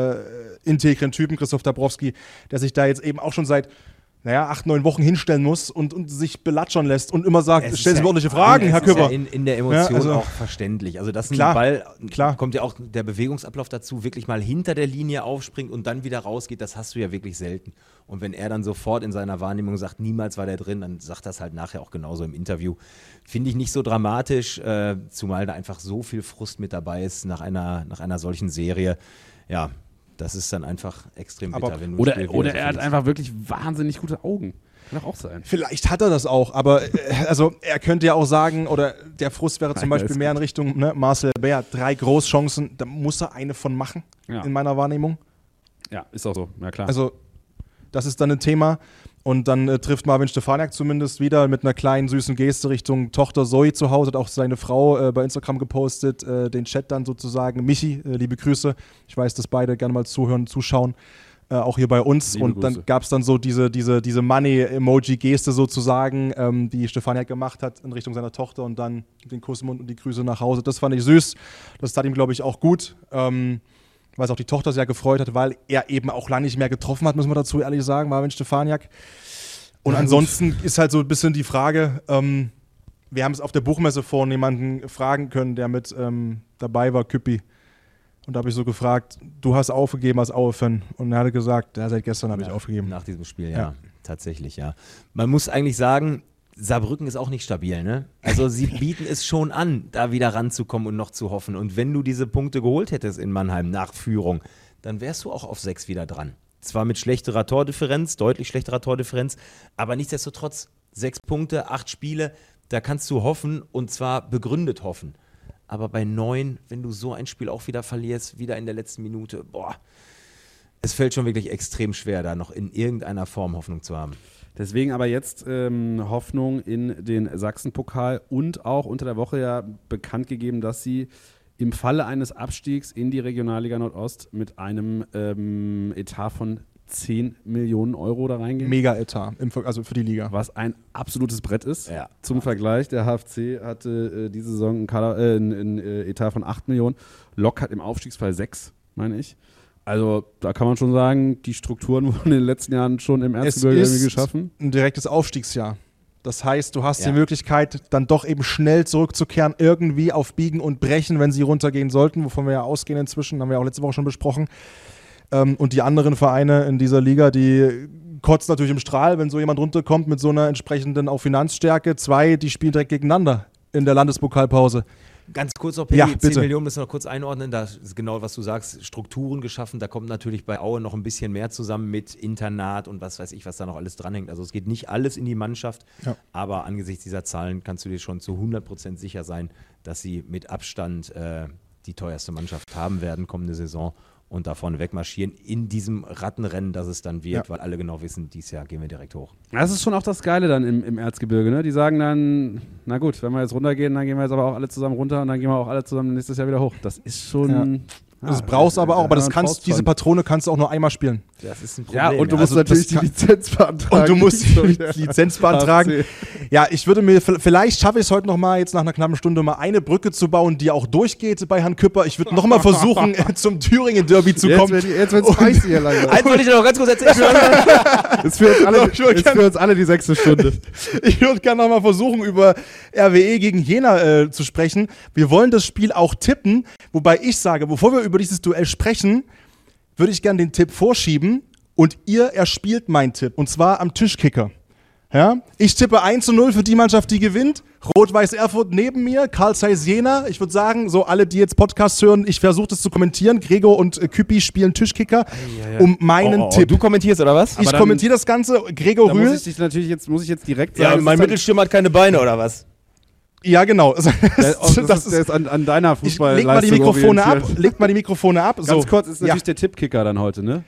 integren Typen, Christoph Dabrowski, der sich da jetzt eben auch schon seit 8, 9 Wochen hinstellen muss und sich belatschern lässt und immer sagt, stellen Sie mir ordentliche Fragen, Herr Köber. Ist ja in der Emotion auch verständlich. Also dass ein Ball, kommt ja auch der Bewegungsablauf dazu, wirklich mal hinter der Linie aufspringt und dann wieder rausgeht, das hast du ja wirklich selten. Und wenn er dann sofort in seiner Wahrnehmung sagt, niemals war der drin, dann sagt das halt nachher auch genauso im Interview. Finde ich nicht so dramatisch, zumal da einfach so viel Frust mit dabei ist nach einer solchen Serie. Ja, das ist dann einfach extrem bitter. Wenn du oder er hat einfach wirklich wahnsinnig gute Augen. Kann doch auch sein. Vielleicht hat er das auch, aber also er könnte ja auch sagen, oder der Frust wäre zum Beispiel mehr in Richtung Marcel Bär. 3 Großchancen, da muss er eine von machen, in meiner Wahrnehmung. Ja, ist auch so, ja klar. Also das ist dann ein Thema. Und dann trifft Marvin Stefaniak zumindest wieder mit einer kleinen süßen Geste Richtung Tochter Zoe zu Hause, hat auch seine Frau bei Instagram gepostet, den Chat dann sozusagen. Michi, liebe Grüße. Ich weiß, dass beide gerne mal zuhören, zuschauen, auch hier bei uns. Liebe und Grüße. Dann gab es dann so diese Money-Emoji-Geste sozusagen, die Stefaniak gemacht hat in Richtung seiner Tochter und dann den Kuss im Mund und die Grüße nach Hause. Das fand ich süß. Das tat ihm, glaube ich, auch gut. Weil es auch die Tochter sehr gefreut hat, weil er eben auch lange nicht mehr getroffen hat, muss man dazu ehrlich sagen, Marvin Stefaniak. Und ansonsten ist halt so ein bisschen die Frage, wir haben es auf der Buchmesse vorhin jemanden fragen können, der mit dabei war, Küppi. Und da habe ich so gefragt, du hast aufgegeben als Aue-Fan. Und er hatte gesagt, seit gestern habe ich aufgegeben. Nach diesem Spiel, ja. Tatsächlich, ja. Man muss eigentlich sagen, Saarbrücken ist auch nicht stabil, ne? Also sie bieten es schon an, da wieder ranzukommen und noch zu hoffen. Und wenn du diese Punkte geholt hättest in Mannheim nach Führung, dann wärst du auch auf 6 wieder dran. Zwar mit schlechterer Tordifferenz, deutlich schlechterer Tordifferenz, aber nichtsdestotrotz 6 Punkte, 8 Spiele, da kannst du hoffen und zwar begründet hoffen. Aber bei 9, wenn du so ein Spiel auch wieder verlierst, wieder in der letzten Minute, es fällt schon wirklich extrem schwer, da noch in irgendeiner Form Hoffnung zu haben. Deswegen aber jetzt Hoffnung in den Sachsenpokal und auch unter der Woche ja bekannt gegeben, dass sie im Falle eines Abstiegs in die Regionalliga Nordost mit einem Etat von 10 Millionen Euro da reingehen. Mega-Etat, also für die Liga. Was ein absolutes Brett ist. Ja. Zum Vergleich, der HFC hatte diese Saison einen Etat von 8 Millionen. Lok hat im Aufstiegsfall 6, meine ich. Also da kann man schon sagen, die Strukturen wurden in den letzten Jahren schon im Erzgebirge irgendwie geschaffen. Ein direktes Aufstiegsjahr. Das heißt, du hast die Möglichkeit, dann doch eben schnell zurückzukehren, irgendwie auf Biegen und Brechen, wenn sie runtergehen sollten, wovon wir ja ausgehen inzwischen, haben wir auch letzte Woche schon besprochen. Und die anderen Vereine in dieser Liga, die kotzen natürlich im Strahl, wenn so jemand runterkommt mit so einer entsprechenden auch Finanzstärke. 2, die spielen direkt gegeneinander in der Landespokalpause. Ganz kurz noch, 10 Millionen müssen wir noch kurz einordnen. Da ist genau, was du sagst, Strukturen geschaffen. Da kommt natürlich bei Aue noch ein bisschen mehr zusammen mit Internat und was weiß ich, was da noch alles dranhängt. Also es geht nicht alles in die Mannschaft, aber angesichts dieser Zahlen kannst du dir schon zu 100% sicher sein, dass sie mit Abstand die teuerste Mannschaft haben werden kommende Saison und da vorne wegmarschieren in diesem Rattenrennen, das es dann wird, weil alle genau wissen, dieses Jahr gehen wir direkt hoch. Das ist schon auch das Geile dann im Erzgebirge, ne? Die sagen dann, na gut, wenn wir jetzt runtergehen, dann gehen wir jetzt aber auch alle zusammen runter und dann gehen wir auch alle zusammen nächstes Jahr wieder hoch. Das ist schon... Das brauchst du aber auch, aber diese Patrone kannst du auch nur einmal spielen. Das ist ein Problem. Ja, und du musst natürlich die Lizenz beantragen. Und du musst die Lizenz beantragen. Ja, ich würde mir, vielleicht schaffe ich es heute nochmal, jetzt nach einer knappen Stunde mal eine Brücke zu bauen, die auch durchgeht bei Herrn Küpper. Ich würde nochmal versuchen, zum Thüringen-Derby zu kommen. Jetzt wird es heiß hier langsam. Eins wollte ich noch ganz kurz erzählen. Ist für uns alle die 6. Stunde. Ich würde gerne nochmal versuchen, über RWE gegen Jena zu sprechen. Wir wollen das Spiel auch tippen, wobei ich sage, bevor wir über dieses Duell sprechen, würde ich gerne den Tipp vorschieben und ihr erspielt meinen Tipp, und zwar am Tischkicker. Ja? Ich tippe 1:0 für die Mannschaft, die gewinnt. Rot-Weiß Erfurt neben mir, Carl Zeiss Jena. Ich würde sagen, so alle, die jetzt Podcasts hören, ich versuche das zu kommentieren. Gregor und Küppi spielen Tischkicker um meinen Tipp. Du kommentierst, oder was? Ich kommentiere das Ganze. Gregor Rühl. Muss ich jetzt direkt sagen. Ja, mein Mittelstürmer hat keine Beine, oder was? Ja, genau. Das ist an deiner Fußballleistung. Legt mal die Mikrofone ab. Ganz kurz ist natürlich der Tippkicker dann heute, ne?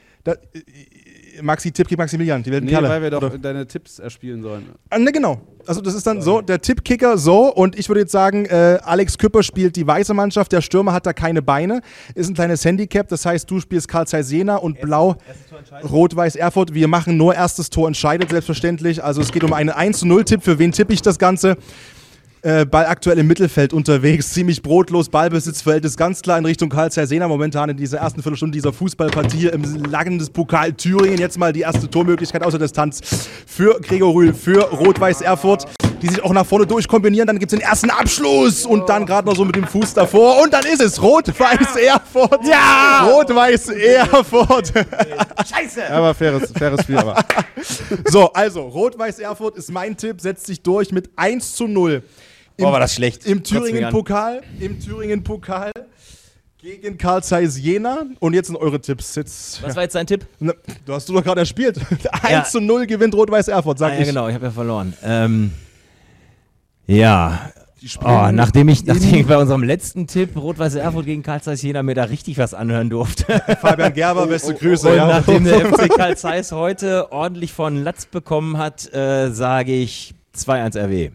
Maximilian, die Welten Kerle. Weil wir doch deine Tipps erspielen sollen. Ne, genau. Also das ist dann so, der Tippkicker so, und ich würde jetzt sagen, Alex Küpper spielt die weiße Mannschaft, der Stürmer hat da keine Beine, ist ein kleines Handicap, das heißt, du spielst Carl Zeiss Jena und Blau Rot-Weiß Erfurt. Wir machen nur erstes Tor entscheidet, selbstverständlich. Also es geht um einen 1:0-Tipp. Für wen tippe ich das Ganze? Ball aktuell im Mittelfeld unterwegs, ziemlich brotlos, Ballbesitzverhältnis ganz klar in Richtung Carl Zeiss Jena momentan in dieser ersten Viertelstunde dieser Fußballpartie im Landespokal Thüringen. Jetzt mal die erste Tormöglichkeit außer Distanz für Gregor Rühl, für Rot-Weiß Erfurt, die sich auch nach vorne durchkombinieren. Dann gibt es den ersten Abschluss und dann gerade noch so mit dem Fuß davor und dann ist es Rot-Weiß Erfurt. Ja! Rot-Weiß Erfurt. Scheiße! Aber faires Spiel. Aber. So, also Rot-Weiß Erfurt ist mein Tipp, setzt sich durch mit 1:0. War das schlecht. Im Thüringen-Pokal gegen Carl Zeiss Jena. Und jetzt sind eure Tipps. Was war jetzt dein Tipp? Du hast doch gerade erspielt. 1:0 gewinnt Rot-Weiß Erfurt, sag ich. Ja, genau, ich habe ja verloren. Nachdem ich bei unserem letzten Tipp Rot-Weiß Erfurt gegen Carl Zeiss Jena mir da richtig was anhören durfte. Fabian Gerber, beste Grüße. Und nachdem der FC Carl Zeiss heute ordentlich von Latz bekommen hat, sage ich 2:1 RW.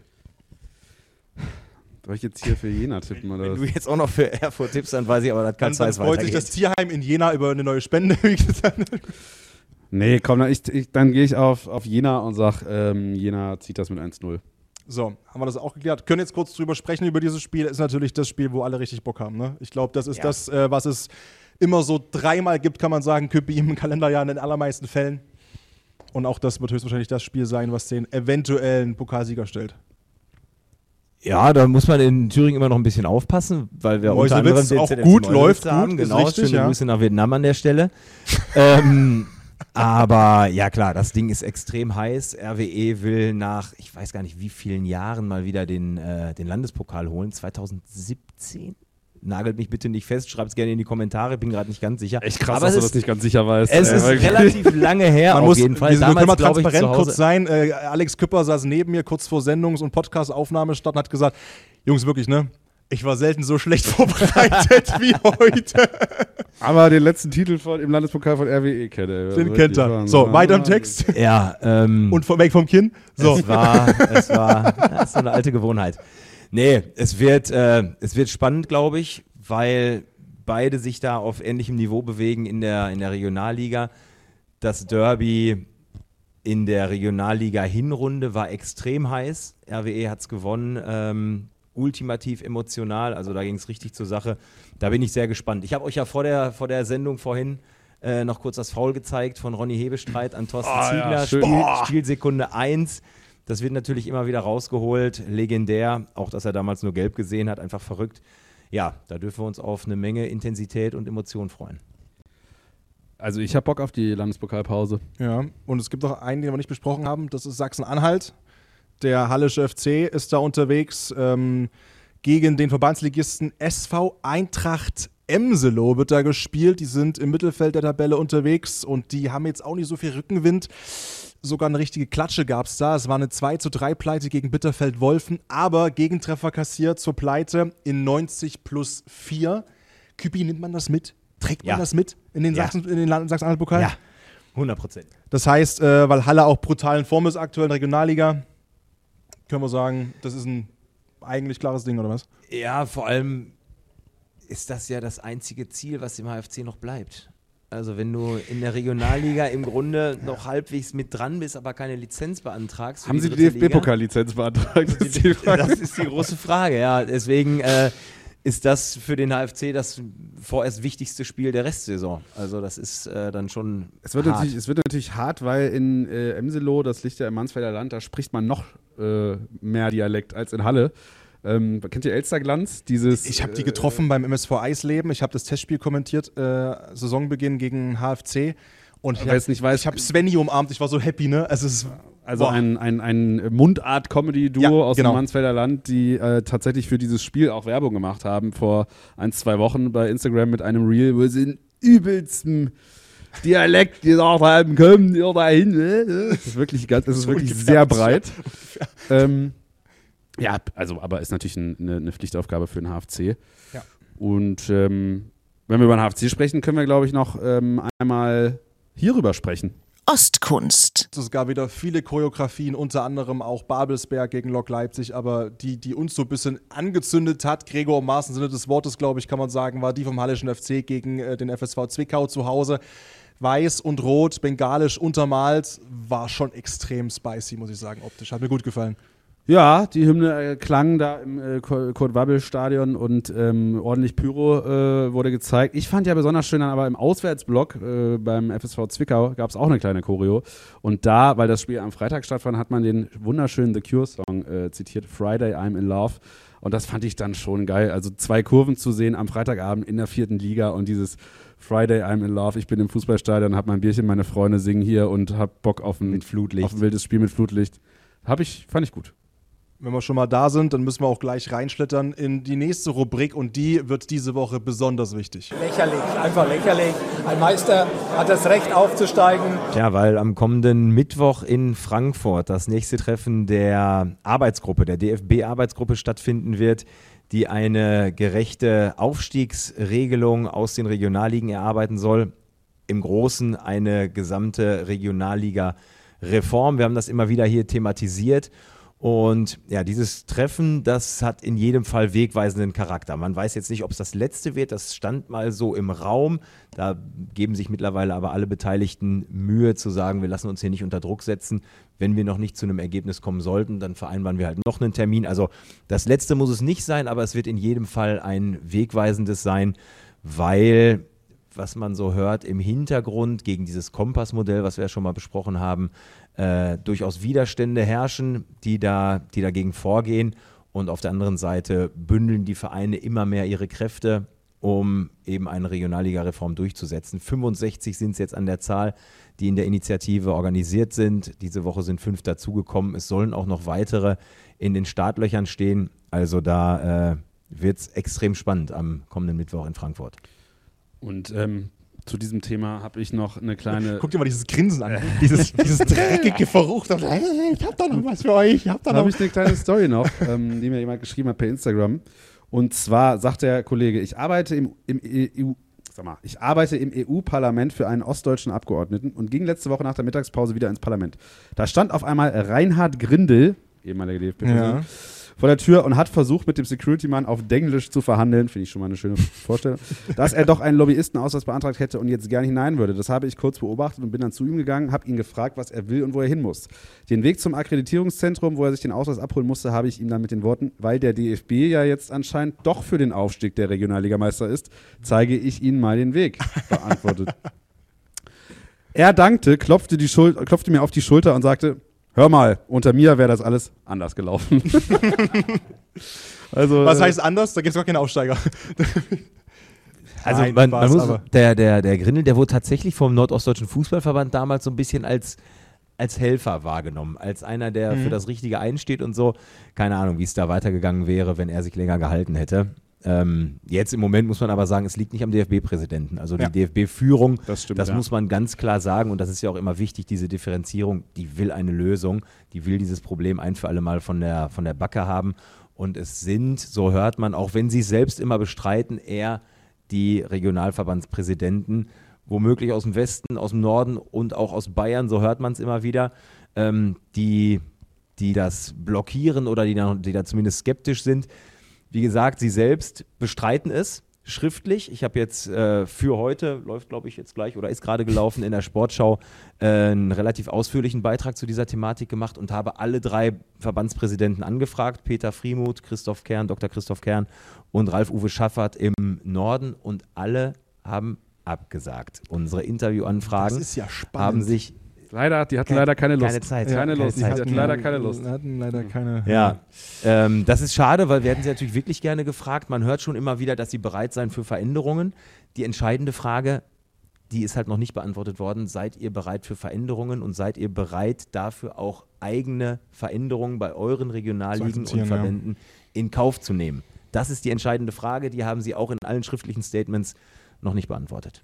Soll ich jetzt hier für Jena tippen? Oder Wenn du jetzt auch noch für Erfurt tippst, dann weiß ich aber, dass Carl Zeiss weitergeht. Dann freut sich das Tierheim in Jena über eine neue Spende. Nee, komm, dann gehe ich auf Jena und sage, Jena zieht das mit 1:0. So, haben wir das auch geklärt. Können jetzt kurz drüber sprechen über dieses Spiel. Ist natürlich das Spiel, wo alle richtig Bock haben. Ne? Ich glaube, das ist das, was es immer so dreimal gibt, kann man sagen, Küppi im Kalenderjahr in den allermeisten Fällen. Und auch das wird höchstwahrscheinlich das Spiel sein, was den eventuellen Pokalsieger stellt. Ja, da muss man in Thüringen immer noch ein bisschen aufpassen, weil wir unter anderem den auch gut läuft haben. Gut, genau, richtig, schöne Grüße nach Vietnam an der Stelle. Aber ja klar, das Ding ist extrem heiß. RWE will nach, ich weiß gar nicht wie vielen Jahren mal wieder den Landespokal holen. 2017? Nagelt mich bitte nicht fest, schreibt es gerne in die Kommentare, bin gerade nicht ganz sicher. Echt krass, aber dass du das nicht ganz sicher weißt. Es ist relativ lange her auf jeden Fall. Wir können mal transparent kurz sein. Alex Küpper saß neben mir kurz vor Sendungs- und Podcast-Aufnahmestart und hat gesagt, Jungs, wirklich, ne? Ich war selten so schlecht vorbereitet wie heute. Aber den letzten Titel im Landespokal von RWE kenne. Den kennt er. So, weiter im Text. Ja. Und weg vom Kinn. So. Es war das ist so eine alte Gewohnheit. Nee, es wird spannend, glaube ich, weil beide sich da auf ähnlichem Niveau bewegen in der Regionalliga. Das Derby in der Regionalliga-Hinrunde war extrem heiß. RWE hat es gewonnen. Ultimativ emotional, also da ging es richtig zur Sache. Da bin ich sehr gespannt. Ich habe euch ja vor der Sendung vorhin noch kurz das Foul gezeigt von Ronny Hebestreit an Thorsten Ziegler. Ja, Spielsekunde 1. Das wird natürlich immer wieder rausgeholt. Legendär, auch dass er damals nur gelb gesehen hat, einfach verrückt. Ja, da dürfen wir uns auf eine Menge Intensität und Emotion freuen. Also ich habe Bock auf die Landespokalpause. Ja, und es gibt noch einen, den wir nicht besprochen haben, das ist Sachsen-Anhalt. Der Hallische FC ist da unterwegs gegen den Verbandsligisten SV Eintracht Emselow wird da gespielt. Die sind im Mittelfeld der Tabelle unterwegs und die haben jetzt auch nicht so viel Rückenwind. Sogar eine richtige Klatsche gab es da. Es war eine 2:3 Pleite gegen Bitterfeld-Wolfen, aber Gegentreffer kassiert zur Pleite in 90+4. Küppi, nimmt man das mit? Trägt man das mit in den Sachsen-Anhalt-Pokal? Ja, 100%. Das heißt, weil Halle auch brutal in Form ist aktuell in der Regionalliga, können wir sagen, das ist ein eigentlich klares Ding, oder was? Ja, vor allem ist das ja das einzige Ziel, was dem HFC noch bleibt. Also wenn du in der Regionalliga im Grunde noch halbwegs mit dran bist, aber keine Lizenz beantragst. Haben Sie die DFB-Pokal-Lizenz beantragt? Das ist die große Frage, ja. Deswegen ist das für den HFC das vorerst wichtigste Spiel der Restsaison. Also das ist dann schon es wird natürlich hart, weil in Emselow, das liegt ja im Mansfelder Land, da spricht man noch mehr Dialekt als in Halle. Kennt ihr Elsterglanz? Ich habe die getroffen beim MSV Eisleben. Ich habe das Testspiel kommentiert, Saisonbeginn gegen HFC. Und ich habe Svenny umarmt. Ich war so happy, ne? Also ein Mundart-Comedy-Duo aus dem Mansfelder Land, die tatsächlich für dieses Spiel auch Werbung gemacht haben vor 1-2 Wochen bei Instagram mit einem Reel, wo sie in übelstem Dialekt gesagt haben, kommt ihr da hin. Das ist wirklich sehr breit. Ja, also, aber ist natürlich eine Pflichtaufgabe für den HFC. Ja. Und wenn wir über den HFC sprechen, können wir, glaube ich, noch einmal hierüber sprechen. Ostkunst. Es gab wieder viele Choreografien, unter anderem auch Babelsberg gegen Lok Leipzig, aber die uns so ein bisschen angezündet hat, Gregor im wahrsten Sinne des Wortes, glaube ich, kann man sagen, war die vom Hallischen FC gegen den FSV Zwickau zu Hause. Weiß und rot, bengalisch untermalt, war schon extrem spicy, muss ich sagen, optisch. Hat mir gut gefallen. Ja, die Hymne klang da im Kurt-Wabbel-Stadion und ordentlich Pyro wurde gezeigt. Ich fand ja besonders schön dann aber im Auswärtsblock beim FSV Zwickau gab es auch eine kleine Choreo. Und da, weil das Spiel am Freitag stattfand, hat man den wunderschönen The Cure-Song zitiert, Friday I'm in Love. Und das fand ich dann schon geil. Also 2 Kurven zu sehen am Freitagabend in der 4. Liga und dieses Friday I'm in Love. Ich bin im Fußballstadion, hab mein Bierchen, meine Freunde singen hier und hab Bock auf ein wildes Spiel mit Flutlicht. Fand ich gut. Wenn wir schon mal da sind, dann müssen wir auch gleich reinschlittern in die nächste Rubrik und die wird diese Woche besonders wichtig. Lächerlich, einfach lächerlich. Ein Meister hat das Recht aufzusteigen. Ja, weil am kommenden Mittwoch in Frankfurt das nächste Treffen der Arbeitsgruppe, der DFB-Arbeitsgruppe stattfinden wird, die eine gerechte Aufstiegsregelung aus den Regionalligen erarbeiten soll. Im Großen eine gesamte Regionalliga-Reform. Wir haben das immer wieder hier thematisiert. Und ja, dieses Treffen, das hat in jedem Fall wegweisenden Charakter. Man weiß jetzt nicht, ob es das letzte wird, das stand mal so im Raum. Da geben sich mittlerweile aber alle Beteiligten Mühe zu sagen, wir lassen uns hier nicht unter Druck setzen. Wenn wir noch nicht zu einem Ergebnis kommen sollten, dann vereinbaren wir halt noch einen Termin. Also das letzte muss es nicht sein, aber es wird in jedem Fall ein wegweisendes sein, weil, was man so hört, im Hintergrund gegen dieses Kompassmodell, was wir ja schon mal besprochen haben, durchaus Widerstände herrschen, die dagegen vorgehen. Und auf der anderen Seite bündeln die Vereine immer mehr ihre Kräfte, um eben eine Regionalliga-Reform durchzusetzen. 65 sind es jetzt an der Zahl, die in der Initiative organisiert sind. Diese Woche sind 5 dazugekommen. Es sollen auch noch weitere in den Startlöchern stehen. Also da wird es extrem spannend am kommenden Mittwoch in Frankfurt. Und zu diesem Thema habe ich noch eine kleine... Guck dir mal dieses Grinsen an, dieses dreckige Verruchte. Ich hab da noch was für euch. Da habe ich eine kleine Story noch, die mir jemand geschrieben hat per Instagram. Und zwar sagt der Kollege, ich arbeite im EU-Parlament für einen ostdeutschen Abgeordneten und ging letzte Woche nach der Mittagspause wieder ins Parlament. Da stand auf einmal Reinhard Grindel, ehemaliger DFB-Präsident, vor der Tür und hat versucht, mit dem Security-Mann auf Denglisch zu verhandeln. Finde ich schon mal eine schöne Vorstellung. Dass er doch einen Lobbyistenausweis beantragt hätte und jetzt gerne hinein würde. Das habe ich kurz beobachtet und bin dann zu ihm gegangen, habe ihn gefragt, was er will und wo er hin muss. Den Weg zum Akkreditierungszentrum, wo er sich den Ausweis abholen musste, habe ich ihm dann mit den Worten, weil der DFB ja jetzt anscheinend doch für den Aufstieg der Regionalligameister ist, zeige ich Ihnen mal den Weg, beantwortet. Er dankte, klopfte mir auf die Schulter und sagte, hör mal, unter mir wäre das alles anders gelaufen. Also, was heißt anders? Da gibt es gar keine Aufsteiger. Also man muss, der Grindel, der wurde tatsächlich vom Nordostdeutschen Fußballverband damals so ein bisschen als Helfer wahrgenommen, als einer, der für das Richtige einsteht und so. Keine Ahnung, wie es da weitergegangen wäre, wenn er sich länger gehalten hätte. Jetzt im Moment muss man aber sagen, es liegt nicht am DFB-Präsidenten. Also die DFB-Führung, das muss man ganz klar sagen und das ist ja auch immer wichtig, diese Differenzierung, die will eine Lösung, die will dieses Problem ein für alle Mal von der Backe haben und es sind, so hört man, auch wenn sie es selbst immer bestreiten, eher die Regionalverbandspräsidenten, womöglich aus dem Westen, aus dem Norden und auch aus Bayern, so hört man es immer wieder, die das blockieren oder die da zumindest skeptisch sind. Wie gesagt, sie selbst bestreiten es schriftlich. Ich habe jetzt für heute, läuft glaube ich jetzt gleich oder ist gerade gelaufen, in der Sportschau einen relativ ausführlichen Beitrag zu dieser Thematik gemacht und habe alle 3 Verbandspräsidenten angefragt. Peter Friemuth, Dr. Christoph Kern und Ralf-Uwe Schaffert im Norden und alle haben abgesagt. Unsere Interviewanfragen haben sich... Die hatten leider keine Lust. Keine Zeit. Keine Lust. Die hatten leider keine. Ja, das ist schade, weil wir hätten sie natürlich wirklich gerne gefragt. Man hört schon immer wieder, dass sie bereit seien für Veränderungen. Die entscheidende Frage, die ist halt noch nicht beantwortet worden. Seid ihr bereit für Veränderungen und seid ihr bereit dafür auch eigene Veränderungen bei euren Regionalligen und Verbänden in Kauf zu nehmen? Das ist die entscheidende Frage. Die haben sie auch in allen schriftlichen Statements noch nicht beantwortet.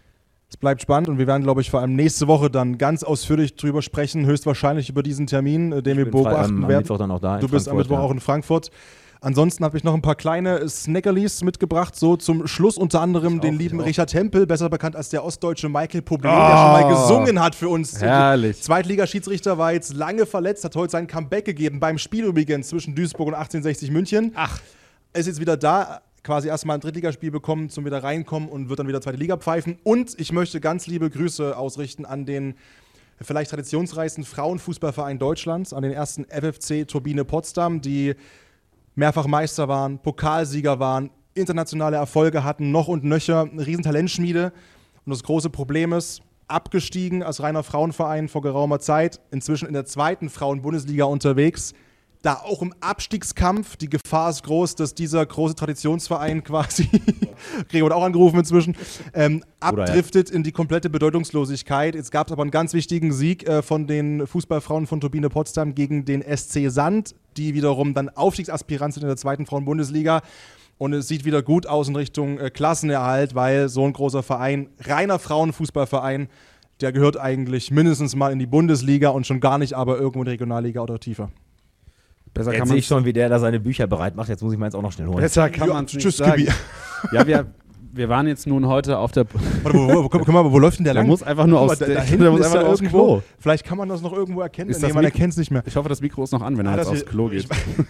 Es bleibt spannend und wir werden, glaube ich, vor allem nächste Woche dann ganz ausführlich drüber sprechen, höchstwahrscheinlich über diesen Termin, den wir beobachten werden. Am Mittwoch dann auch da. Du bist am Mittwoch auch in Frankfurt. Ansonsten habe ich noch ein paar kleine Snackerlis mitgebracht, so zum Schluss unter anderem den lieben Richard Hempel, besser bekannt als der ostdeutsche Michael Publier, der schon mal gesungen hat für uns. Herrlich. Zweitligaschiedsrichter, war jetzt lange verletzt, hat heute sein Comeback gegeben beim Spiel übrigens zwischen Duisburg und 1860 München. Ist jetzt wieder da. Quasi erstmal ein Drittligaspiel bekommen, zum wieder reinkommen und wird dann wieder zweite Liga pfeifen. Und ich möchte ganz liebe Grüße ausrichten an den vielleicht traditionsreichsten Frauenfußballverein Deutschlands, an den ersten FFC Turbine Potsdam, die mehrfach Meister waren, Pokalsieger waren, internationale Erfolge hatten, noch und nöcher, eine riesen Talentschmiede. Und das große Problem ist, abgestiegen als reiner Frauenverein vor geraumer Zeit, inzwischen in der 2. Frauen-Bundesliga unterwegs. Da auch im Abstiegskampf, die Gefahr ist groß, dass dieser große Traditionsverein quasi, Gregor hat auch angerufen inzwischen, abdriftet in die komplette Bedeutungslosigkeit. Jetzt gab es aber einen ganz wichtigen Sieg von den Fußballfrauen von Turbine Potsdam gegen den SC Sand, die wiederum dann Aufstiegsaspirant sind in der 2. Frauen-Bundesliga. Und es sieht wieder gut aus in Richtung Klassenerhalt, weil so ein großer Verein, reiner Frauenfußballverein, der gehört eigentlich mindestens mal in die Bundesliga und schon gar nicht aber irgendwo in die Regionalliga oder tiefer. Besser Jetzt sehe ich schon, wie der da seine Bücher bereit macht. Jetzt muss ich meins auch noch schnell holen. Besser kann man es nicht sagen. Ja, wir waren jetzt nun heute auf der... Guck mal, wo läuft denn der lang? Der muss einfach nur aufs Klo. Vielleicht kann man das noch irgendwo erkennen. Man erkennt es nicht mehr. Ich hoffe, das Mikro ist noch an, wenn er jetzt aufs Klo geht.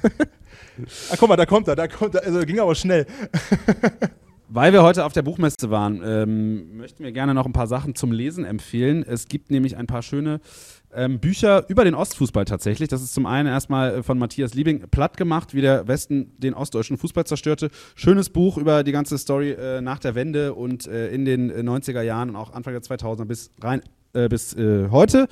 Guck mal, da kommt er. Also ging aber schnell. Weil wir heute auf der Buchmesse waren, möchten wir gerne noch ein paar Sachen zum Lesen empfehlen. Es gibt nämlich ein paar schöne Bücher über den Ostfußball tatsächlich. Das ist zum einen erstmal von Matthias Liebing, Platt gemacht, wie der Westen den ostdeutschen Fußball zerstörte. Schönes Buch über die ganze Story nach der Wende und in den 90er Jahren und auch Anfang der 2000er bis heute.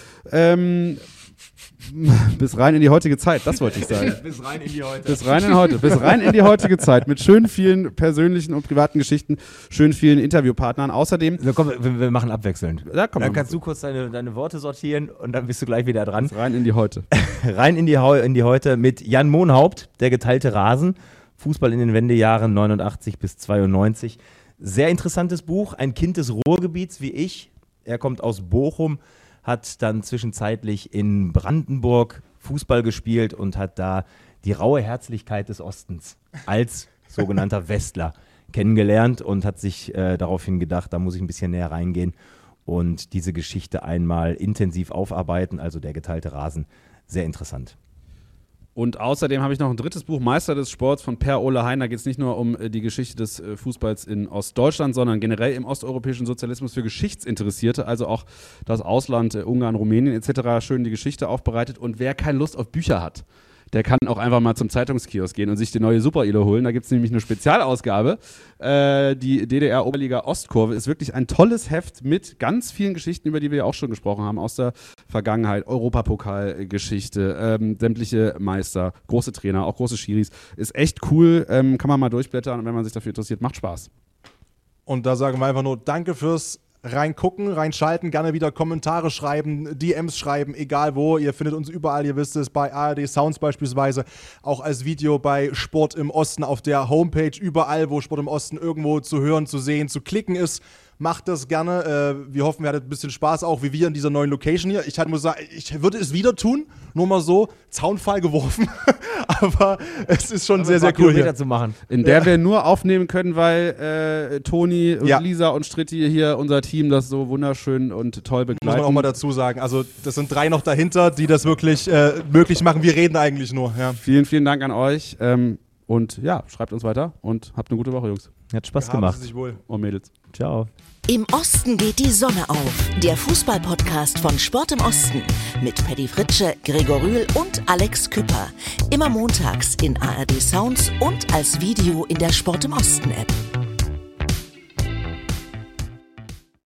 Bis rein in die heutige Zeit, das wollte ich sagen. Bis rein in die heute. Bis rein in die heutige Zeit mit schön vielen persönlichen und privaten Geschichten, schön vielen Interviewpartnern. Außerdem... Wir machen abwechselnd. Dann kannst du kurz deine Worte sortieren und dann bist du gleich wieder dran. Bis rein in die Heute. Rein in die Heute mit Jan Mohnhaupt, Der geteilte Rasen. Fußball in den Wendejahren 89 bis 92. Sehr interessantes Buch, ein Kind des Ruhrgebiets wie ich. Er kommt aus Bochum, hat dann zwischenzeitlich in Brandenburg Fußball gespielt und hat da die raue Herzlichkeit des Ostens als sogenannter Westler, kennengelernt und hat sich daraufhin gedacht, da muss ich ein bisschen näher reingehen und diese Geschichte einmal intensiv aufarbeiten, also der geteilte Rasen, sehr interessant. Und außerdem habe ich noch ein drittes Buch, Meister des Sports von Per-Ole Hein. Da geht es nicht nur um die Geschichte des Fußballs in Ostdeutschland, sondern generell im osteuropäischen Sozialismus für Geschichtsinteressierte, also auch das Ausland, Ungarn, Rumänien etc. schön die Geschichte aufbereitet. Und wer keine Lust auf Bücher hat, der kann auch einfach mal zum Zeitungskiosk gehen und sich die neue Super-Ilo holen. Da gibt es nämlich eine Spezialausgabe. Die DDR-Oberliga-Ostkurve ist wirklich ein tolles Heft mit ganz vielen Geschichten, über die wir ja auch schon gesprochen haben, aus der Vergangenheit. Europapokalgeschichte, sämtliche Meister, große Trainer, auch große Schiris. Ist echt cool, kann man mal durchblättern und wenn man sich dafür interessiert, macht Spaß. Und da sagen wir einfach nur Danke fürs reingucken, reinschalten, gerne wieder Kommentare schreiben, DMs schreiben, egal wo. Ihr findet uns überall, ihr wisst es, bei ARD Sounds beispielsweise, auch als Video bei Sport im Osten auf der Homepage, überall, wo Sport im Osten irgendwo zu hören, zu sehen, zu klicken ist. Macht das gerne. Wir hoffen, ihr hattet ein bisschen Spaß, auch wie wir in dieser neuen Location hier. Ich muss sagen, ich würde es wieder tun, nur mal so, Zaunfall geworfen. Aber es ist schon sehr, sehr cool hier zu machen. In der wir nur aufnehmen können, weil Toni und Lisa und Stritti hier, unser Team, das so wunderschön und toll begleiten. Muss man auch mal dazu sagen. Also das sind 3 noch dahinter, die das wirklich möglich machen. Wir reden eigentlich nur. Ja. Vielen, vielen Dank an euch. Und ja, schreibt uns weiter und habt eine gute Woche, Jungs. Hat Spaß gemacht. Sie sich wohl. Und Mädels. Ciao. Im Osten geht die Sonne auf. Der Fußball-Podcast von Sport im Osten. Mit Paddy Fritsche, Gregor Rühl und Alex Küpper. Immer montags in ARD Sounds und als Video in der Sport im Osten App.